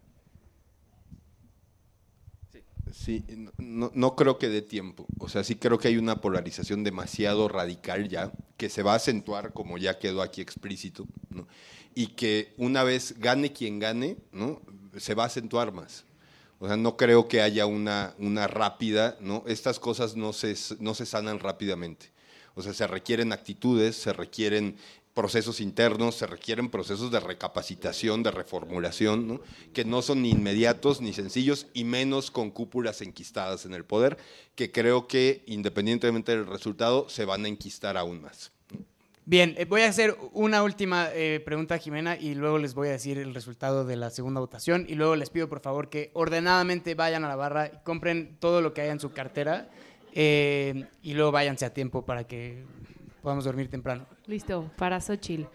sí, sí no, no creo que dé tiempo. O sea, sí creo que hay una polarización demasiado radical ya, que se va a acentuar, como ya quedó aquí explícito, ¿no? Y que una vez gane quien gane, ¿no?, se va a acentuar más. O sea, no creo que haya una, una rápida, ¿no? Estas cosas no se, no se sanan rápidamente. O sea, se requieren actitudes, se requieren procesos internos, se requieren procesos de recapacitación, de reformulación, ¿no?, que no son ni inmediatos ni sencillos, y menos con cúpulas enquistadas en el poder, que creo que independientemente del resultado se van a enquistar aún más. Bien, eh, voy a hacer una última eh, pregunta a Jimena y luego les voy a decir el resultado de la segunda votación, y luego les pido por favor que ordenadamente vayan a la barra y compren todo lo que haya en su cartera, eh, y luego váyanse a tiempo para que podamos dormir temprano. Listo, para Xochitl.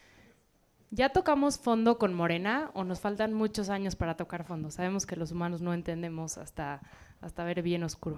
¿Ya tocamos fondo con Morena o nos faltan muchos años para tocar fondo? Sabemos que los humanos no entendemos hasta, hasta ver bien oscuro.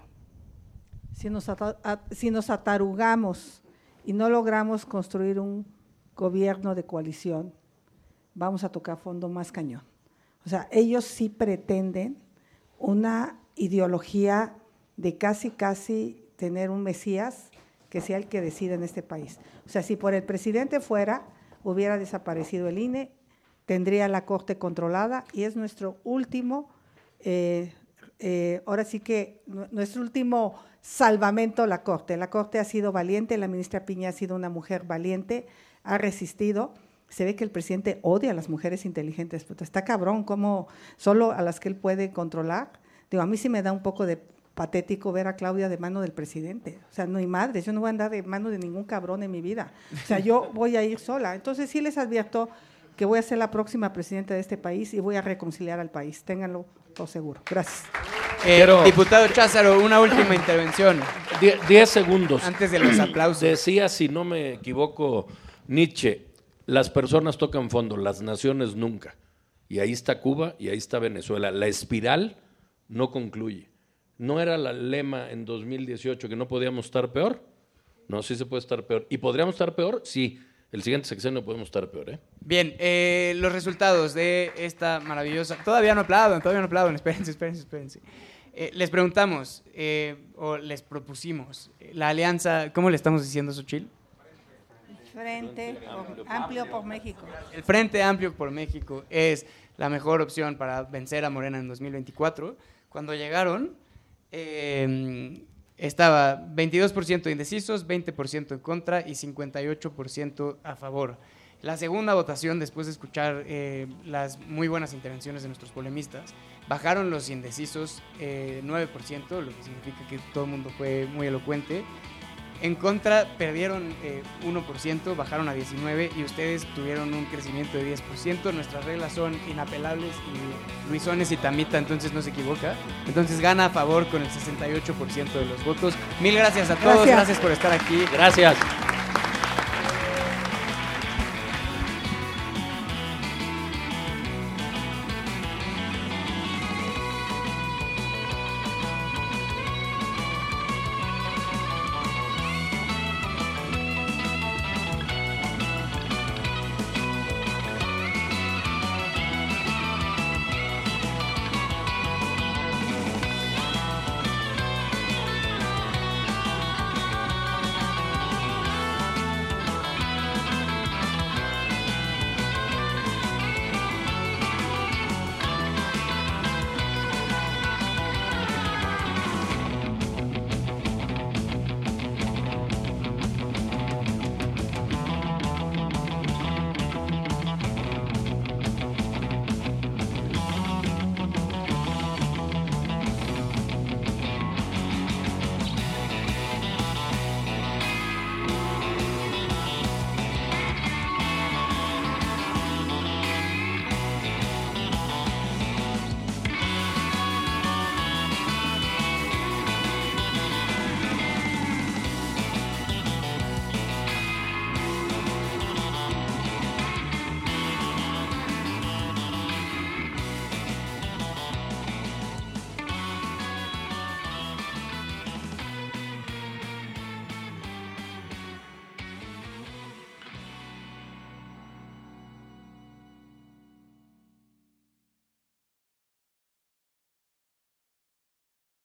Si nos, ata- a, si nos atarugamos y no logramos construir un gobierno de coalición, vamos a tocar fondo más cañón. O sea, ellos sí pretenden una ideología de casi, casi tener un Mesías que sea el que decida en este país. O sea, si por el presidente fuera, hubiera desaparecido el I N E, tendría la Corte controlada, y es nuestro último, eh, eh, ahora sí que nuestro último salvamento la Corte. La Corte ha sido valiente, la ministra Piña ha sido una mujer valiente, ha resistido. Se ve que el presidente odia a las mujeres inteligentes. Puta, está cabrón, como solo a las que él puede controlar. Digo, a mí sí me da un poco de patético ver a Claudia de mano del presidente. O sea, no hay madre, yo no voy a andar de mano de ningún cabrón en mi vida. O sea, yo voy a ir sola. Entonces sí les advierto que voy a ser la próxima presidenta de este país y voy a reconciliar al país. Ténganlo por seguro. Gracias. Eh, Pero, diputado Cházaro, una última intervención. Die, diez segundos. Antes de los aplausos. Decía, si no me equivoco, Nietzsche, las personas tocan fondo, las naciones nunca. Y ahí está Cuba y ahí está Venezuela. La espiral no concluye. ¿No era la lema en dos mil dieciocho que no podíamos estar peor? No, sí se puede estar peor. ¿Y podríamos estar peor? Sí. El siguiente sexenio podemos estar peor, ¿eh? Bien, eh, los resultados de esta maravillosa... Todavía no aplauden, todavía no aplauden. Espérense, espérense, espérense. Eh, les preguntamos, eh, o les propusimos, eh, la alianza, ¿cómo le estamos diciendo, Xochitl? Frente por, Amplio por México. El Frente Amplio por México es la mejor opción para vencer a Morena en dos mil veinticuatro. Cuando llegaron, eh, estaba veintidós por ciento indecisos, veinte por ciento en contra y cincuenta y ocho por ciento a favor. La segunda votación, después de escuchar eh, las muy buenas intervenciones de nuestros polemistas, bajaron los indecisos eh, nueve por ciento, lo que significa que todo el mundo fue muy elocuente, En contra perdieron eh, uno por ciento, bajaron a diecinueve y ustedes tuvieron un crecimiento de diez por ciento. Nuestras reglas son inapelables y Luisones y Tamita, entonces no se equivoca. Entonces gana a favor con el sesenta y ocho por ciento de los votos. Mil gracias a todos, Gracias. gracias por estar aquí. Gracias.